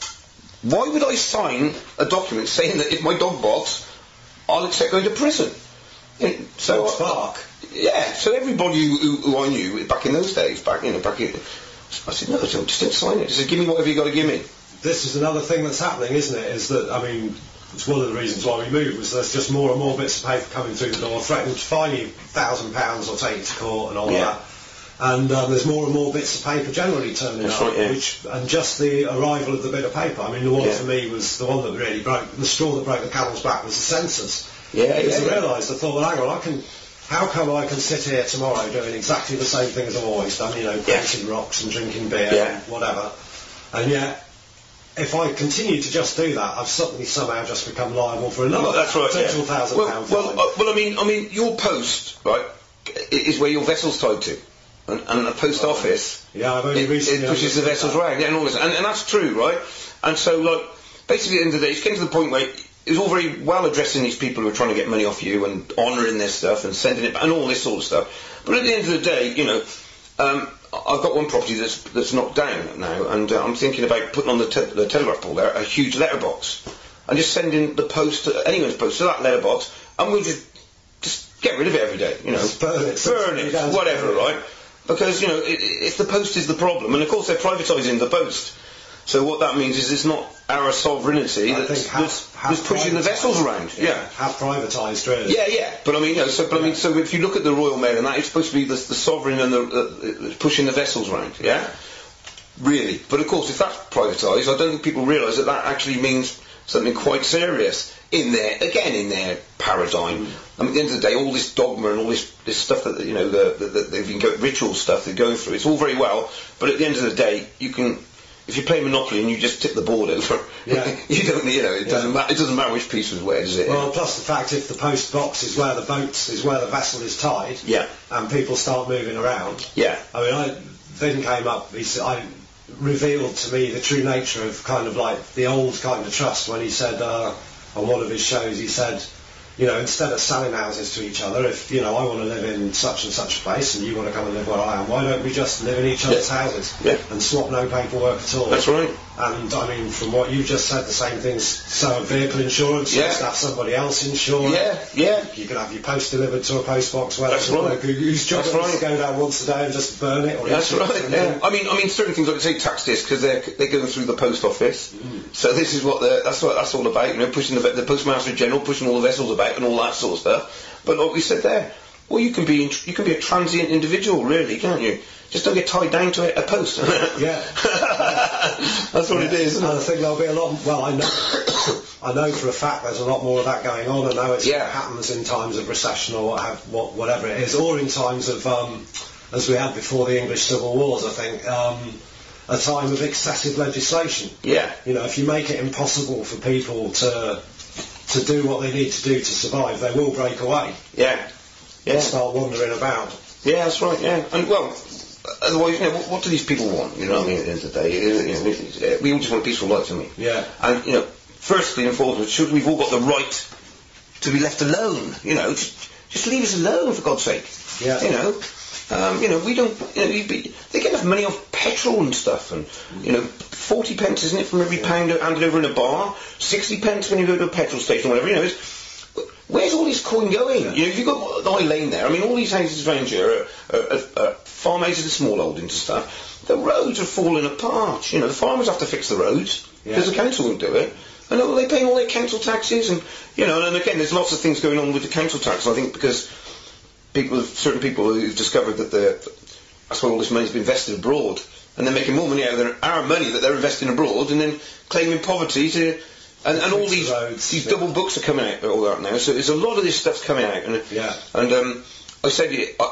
Why would I sign a document saying that if my dog barks, I'll accept going to prison? You know, so
Dogs bark.
Yeah. So everybody who, who I knew back in those days, back you know, back in, I said no, just don't sign it. Just give me whatever you got to give me.
This is another thing that's happening, isn't it? Is that I mean, it's one of the reasons why we moved was there's just more and more bits of paper coming through the door, threatening to fine you thousand pounds or take you to court and all
yeah.
that. And um, there's more and more bits of paper generally turning
That's
up,
right, yeah.
which and just the arrival of the bit of paper. I mean, the one
yeah.
for me was the one that really broke the straw that broke the camel's back was the census.
Yeah,
because
yeah,
I
yeah.
realised, I thought, well, hang on, I can. How come I can sit here tomorrow doing exactly the same thing as I've always done? You know, painting yeah. rocks and drinking beer,
yeah.
and whatever. And yet, if I continue to just do that, I've suddenly somehow just become liable for another
well, that's right,
potential
yeah.
thousand
well,
pound
well,
fine.
uh, well, I mean, I mean, your post, right, is where your vessel's tied to. And, and the post
oh,
office,
yeah, I've only
it,
recently
it pushes the vessels
that.
around, yeah, and all this, and, and that's true, right? And so, like, basically, at the end of the day, it came to the point where it was all very well addressing these people who are trying to get money off you and honouring their stuff and sending it, and all this sort of stuff. But at the end of the day, you know, um, I've got one property that's that's knocked down now, and uh, I'm thinking about putting on the, te- the telegraph pole there a huge letterbox, and just sending the post, to, anyone's post, to that letterbox, and we'll just just get rid of it every day, you know,
just burn it,
burn it, whatever, right? Because, you know, it, if the post is the problem, and of course they're privatising the post, so what that means is it's not our sovereignty
I
that's,
have,
that's,
have
that's pushing the vessels around.
Yeah,
yeah.
have privatised, really.
Yeah, yeah. But I mean, you know, so, but yeah. I mean, so if you look at the Royal Mail and that, it's supposed to be the, the sovereign and the uh, pushing the vessels around, yeah? Really. But of course, if that's privatised, I don't think people realise that that actually means something quite serious. in their, again, in their paradigm. Mm. I mean, at the end of the day, all this dogma and all this, this stuff that, you know, the, the, the, they've been go, ritual stuff they're going through, it's all very well, but at the end of the day, you can, if you play Monopoly and you just tip the board over, yeah. you don't, you know, it yeah. doesn't matter. It doesn't matter which piece was where, does it?
Well, plus the fact if the post box is where the boat is where the vessel is tied,
yeah.
and people start moving around.
Yeah.
I mean, I Vin came up. He said, I revealed to me the true nature of kind of like the old kind of trust when he said uh, on one of his shows, he said, you know, instead of selling houses to each other, if, you know, I want to live in such and such a place and you want to come and live where I am, why don't we just live in each other's
yeah.
houses
yeah.
and swap no paperwork at all?
That's right.
And, I mean, from what you just said, the same things, so vehicle insurance, you
yeah.
just have somebody else insured.
Yeah, yeah.
You can have your post delivered to a post box where
that's right.
whose job
that's
it
right.
is to go down once a day and just burn it. Or
that's right, yeah. I mean, I mean, certain things like say tax discs, because they're, they're going through the post office. Mm. So this is what the, that's what that's all about, you know, pushing the, the Postmaster General, pushing all the vessels about and all that sort of stuff. But like we said there, well, you can be in, you can be a transient individual, really, can't you? Just don't get tied down to a, a post.
yeah.
That's what
yeah.
it is, isn't
and
it?
I think there'll be a lot, well, I know I know for a fact there's a lot more of that going on. I know it's
yeah.
what happens in times of recession or what have, what, whatever it is, or in times of, um, as we had before the English Civil Wars, I think, um, a time of excessive legislation.
Yeah.
You know, if you make it impossible for people to to do what they need to do to survive, they will break away.
Yeah. Yeah.
They'll start wandering about.
Yeah, that's right, yeah. And, well, otherwise, you know, what, what do these people want? You know what I mean, at the end of the day? You know, we all just want a peaceful life, don't we?
Yeah.
And, you know, firstly and foremost, should we've all got the right to be left alone? You know, just, just leave us alone, for God's sake.
Yeah.
You know? Um, you know, we don't, you know, be, they get enough money off petrol and stuff, and, you know, forty pence, isn't it, from every yeah. pound handed over in a bar, sixty pence when you go to a petrol station or whatever, you know, it's, where's all this coin going? Yeah. You know, if you've got the High Lane there, I mean, all these houses around here are, are, are, are farmhouses and small holdings and stuff. The roads are falling apart. You know, the farmers have to fix the roads because yeah. the council won't do it. And they're paying all their council taxes, and, you know, and again, there's lots of things going on with the council tax, I think, because people, certain people who've discovered that the, that's why all this money's been invested abroad, and they're making more money out of their, our money that they're investing abroad, and then claiming poverty to, and, and all these roads, these yeah. double books are coming out all that now. So there's a lot of this stuff's coming out, and
yeah.
and um, I said, uh,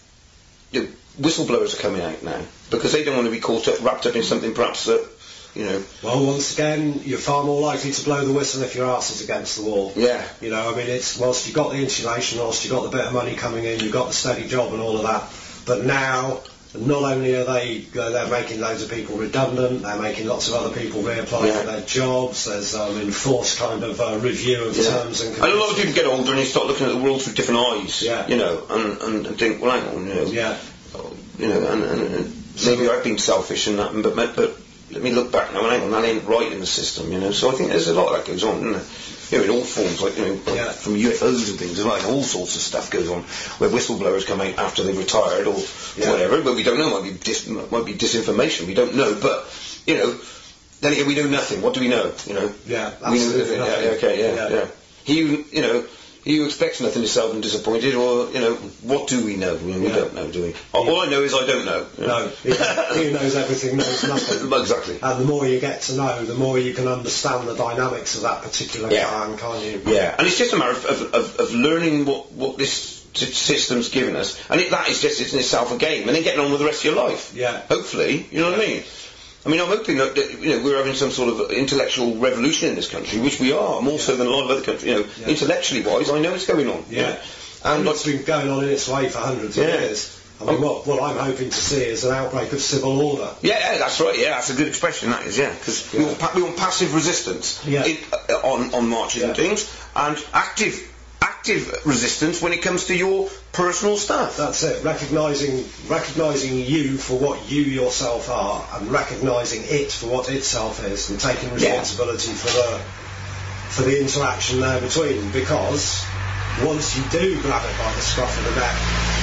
you know, whistleblowers are coming out now because they don't want to be caught up, wrapped up in something perhaps that, you know.
Well, once again, you're far more likely to blow the whistle if your arse is against the wall.
Yeah.
You know, I mean, it's whilst you've got the insulation, whilst you've got the bit of money coming in, you've got the steady job and all of that, but now. Not only are they uh, they're making loads of people redundant, they're making lots of other people reapply yeah. for their jobs. There's um, enforced kind of uh, review of yeah. terms and conditions.
And a lot of people get older and you start looking at the world through different eyes.
Yeah.
You know, and, and, and think, well, hang on, you know,
yeah.
you know, and, and, and maybe I've been selfish and that, but but let me look back now and hang on, that ain't right in the system, you know. So I think there's a lot that goes on, isn't there? You know, in all forms, like, you know,
yeah.
from U F Os and things, like all sorts of stuff goes on, where whistleblowers come out after they've retired or yeah. whatever, but we don't know, might be, dis- might be disinformation, we don't know, but, you know, then again, we know nothing, what do we know, you know?
Yeah, absolutely
we know
nothing.
Yeah, okay, yeah, yeah,
yeah.
He, you know, he who expects nothing is seldom disappointed, or, you know, what do we know? I mean, we
yeah.
don't know, do we? All I know is I don't know.
You know? No, he, he knows everything, knows nothing.
Exactly.
And the more you get to know, the more you can understand the dynamics of that particular
yeah.
clan, can't you?
Yeah, and it's just a matter of, of, of, of learning what, what this t- system's given us, and it, that is just in itself a game, and then getting on with the rest of your life.
Yeah.
Hopefully, you know
yeah.
what I mean? I mean, I'm hoping that, that you know, we're having some sort of intellectual revolution in this country, which we are, more yeah. so than a lot of other countries. You know, yeah. intellectually wise, I know it's going on.
Yeah,
yeah.
and, and it's been going on in its way for hundreds
yeah.
of years. I mean, what, what I'm hoping to see is an outbreak of civil order.
Yeah, yeah, that's right. Yeah, that's a good expression. That is, yeah, because yeah. we, want pa- we want passive resistance
yeah.
in, uh, on on marches yeah. and things, and active. active resistance when it comes to your personal stuff.
That's it. Recognising recognising you for what you yourself are, and recognising it for what itself is, and taking responsibility yeah. for the for the interaction there between. Because once you do grab it by the scruff of the neck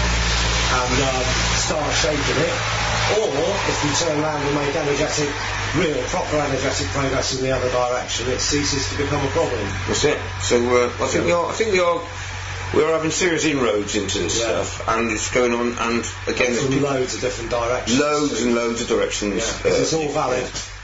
and um, start shaking it, or if you turn around and make energetic, real, proper energetic progress in the other direction, it ceases to become a problem.
That's it. So uh, I think we are. I think we are. We are having serious inroads into this
yeah.
stuff, and it's going on. And again,
from loads of different directions.
Loads and loads of directions.
Yeah, uh, it's all valid.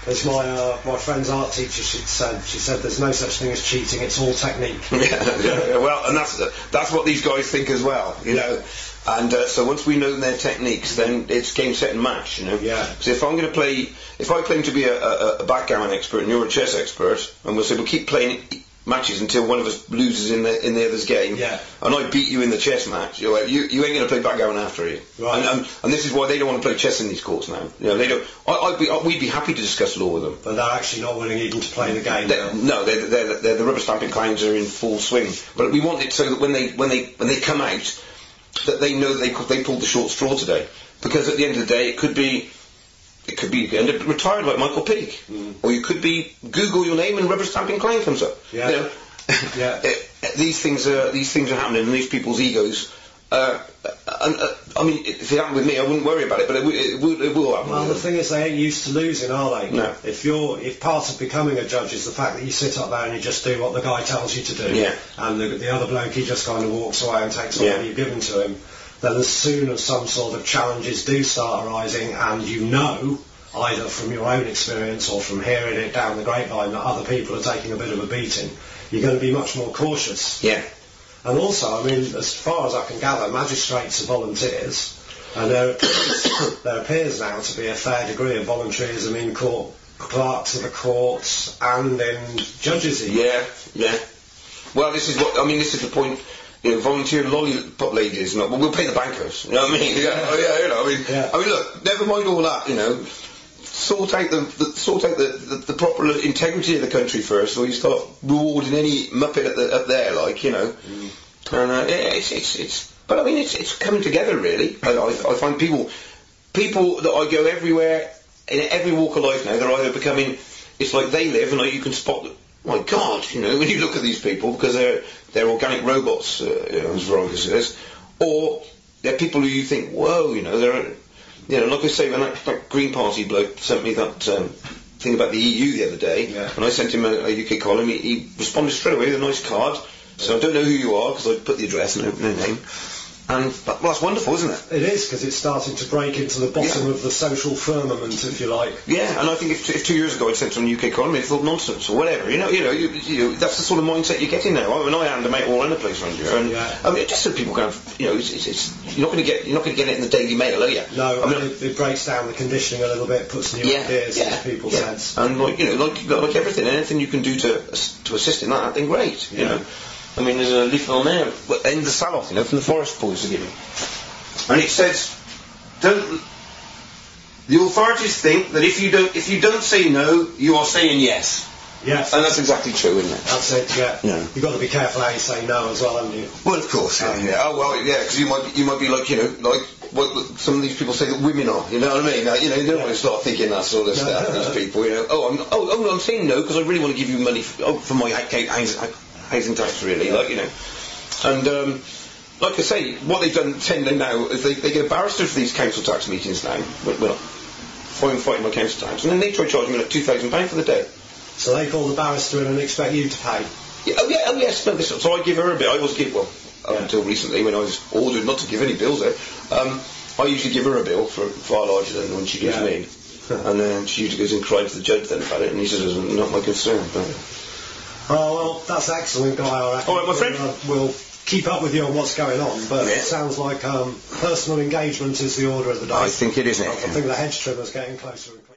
As my uh, my friend's art teacher she said, she said there's no such thing as cheating, it's all technique.
Yeah, yeah, well, and that's that's what these guys think as well, you know. And uh, so once we know their techniques, then it's game, set and match, you know.
Yeah.
So if I'm going to play, if I claim to be a, a, a backgammon expert and you're a chess expert, and we'll say we'll keep playing matches until one of us loses in the in the other's game,
yeah.
and I beat you in the chess match, you're like, you you ain't going to play backgammon after you.
Right.
And, and, and this is why they don't want to play chess in these courts now. You know, they don't. I, I'd be, we'd be happy to discuss law with them.
But they're actually not willing even to play the game.
They're, no, they're, they're, they're the rubber stamping clowns are in full swing. But we want it so that when they when they when they come out, that they know they they pulled the short straw today. Because at the end of the day, it could be. It could be you end up retired like Michael Peake, mm. or you could be Google your name and rubber stamping clown comes up.
Yeah.
You know,
yeah.
it, these things are these things are happening, and these people's egos. Uh, and, uh, I mean, if it happened with me, I wouldn't worry about it, but it, w- it, will, it will happen.
Well, the thing is, they ain't used to losing, are they?
No.
If you're, if part of becoming a judge is the fact that you sit up there and you just do what the guy tells you to do,
yeah.
and the, the other bloke he just kind of walks away and takes whatever
yeah.
you've given to him, then as soon as some sort of challenges do start arising, and you know, either from your own experience or from hearing it down the grapevine that other people are taking a bit of a beating, you're going to be much more cautious.
Yeah.
And also, I mean, as far as I can gather, magistrates are volunteers, and there appears, there appears now to be a fair degree of volunteerism in court, clerks of the courts and in judges. Even.
Yeah, yeah. Well, this is what I mean. This is the point. You know, volunteer lollipop ladies. Not, well, we'll pay the bankers. You know what I mean? Yeah, oh, yeah. You know, I mean, yeah. I mean, look. Never mind all that. You know. Sort out the, the sort out the, the, the proper integrity of the country first, or you start rewarding any muppet at the, up there, like you know. Mm. And uh, yeah, it's it's it's. But I mean, it's it's coming together really. I, I, I find people people that I go everywhere in every walk of life now. They're either becoming. It's like they live, and like, you can spot them. My God, you know, when you look at these people because they're they're organic robots, uh, you know, as Veronica says, or they're people who you think, whoa, you know, they're. You know, like I say, when that, that Green Party bloke sent me that um, thing about the E U the other day,
yeah.
and I sent him a, a U K column, he, he responded straight away with a nice card. So I don't know who you are because I put the address and no, no name. And but, well, that's wonderful, isn't it?
It is, because it's starting to break into the bottom
yeah.
of the social firmament, if you like.
Yeah, and I think if, if two years ago I'd sent someone a U K column, they'd thought nonsense or whatever. You know, you know, you, you know, that's the sort of mindset you're getting now. I mean, I hand them out all over the place around here, and
yeah.
I mean, just so people can have, you know, it's, it's, it's you're not going to get, you're not going to get it in the Daily Mail, are you?
No,
I mean,
it, it breaks down the conditioning a little bit, puts new
yeah,
ideas
yeah,
into people's
yeah.
heads.
And like, you know, like like everything, anything you can do to to assist in that, then great. You
yeah.
know, I mean, there's a leaflet on there, end the sell-off, you know, from the Forest Boys are giving. And it says, don't, the authorities think that if you don't if you don't say no, you are saying yes.
Yes.
And that's exactly true, isn't it?
That's it, yeah.
yeah.
You've got to be careful how you say no as well, haven't you?
Well, of course, yeah. yeah. Oh, well, yeah, because you might, you might be like, you know, like what, what some of these people say that women are, you know what I mean? Like, you know, you don't yeah. want to start thinking that sort of
no,
stuff,
no, no.
these people, you know. Oh, I'm, oh, oh, I'm saying no because I really want to give you money for, oh, for my housing tax, really, yeah. like, you know. And, um... like I say, what they've done tending now is they, they get a barrister for these council tax meetings now. Well, I'm fighting my council tax, and then they try charging me like two thousand pounds for the day.
So they call the barrister in and expect you to pay.
Yeah, oh yeah, oh yes. No, this, so I give her a bit. I always give well up
yeah.
until recently when I was ordered not to give any bills out. Um, I usually give her a bill for far larger than when she gives
yeah.
me, and then she usually goes and cries to the judge then about it, and he says, "Not my concern." But,
oh well, that's excellent, Guy. I reckon.
All right, my friend.
Uh, we'll keep up with you on what's going on, but
yeah.
it sounds like um, personal engagement is the order of the day.
I think it is, Nick.
I think the hedge trimmer's getting closer and closer.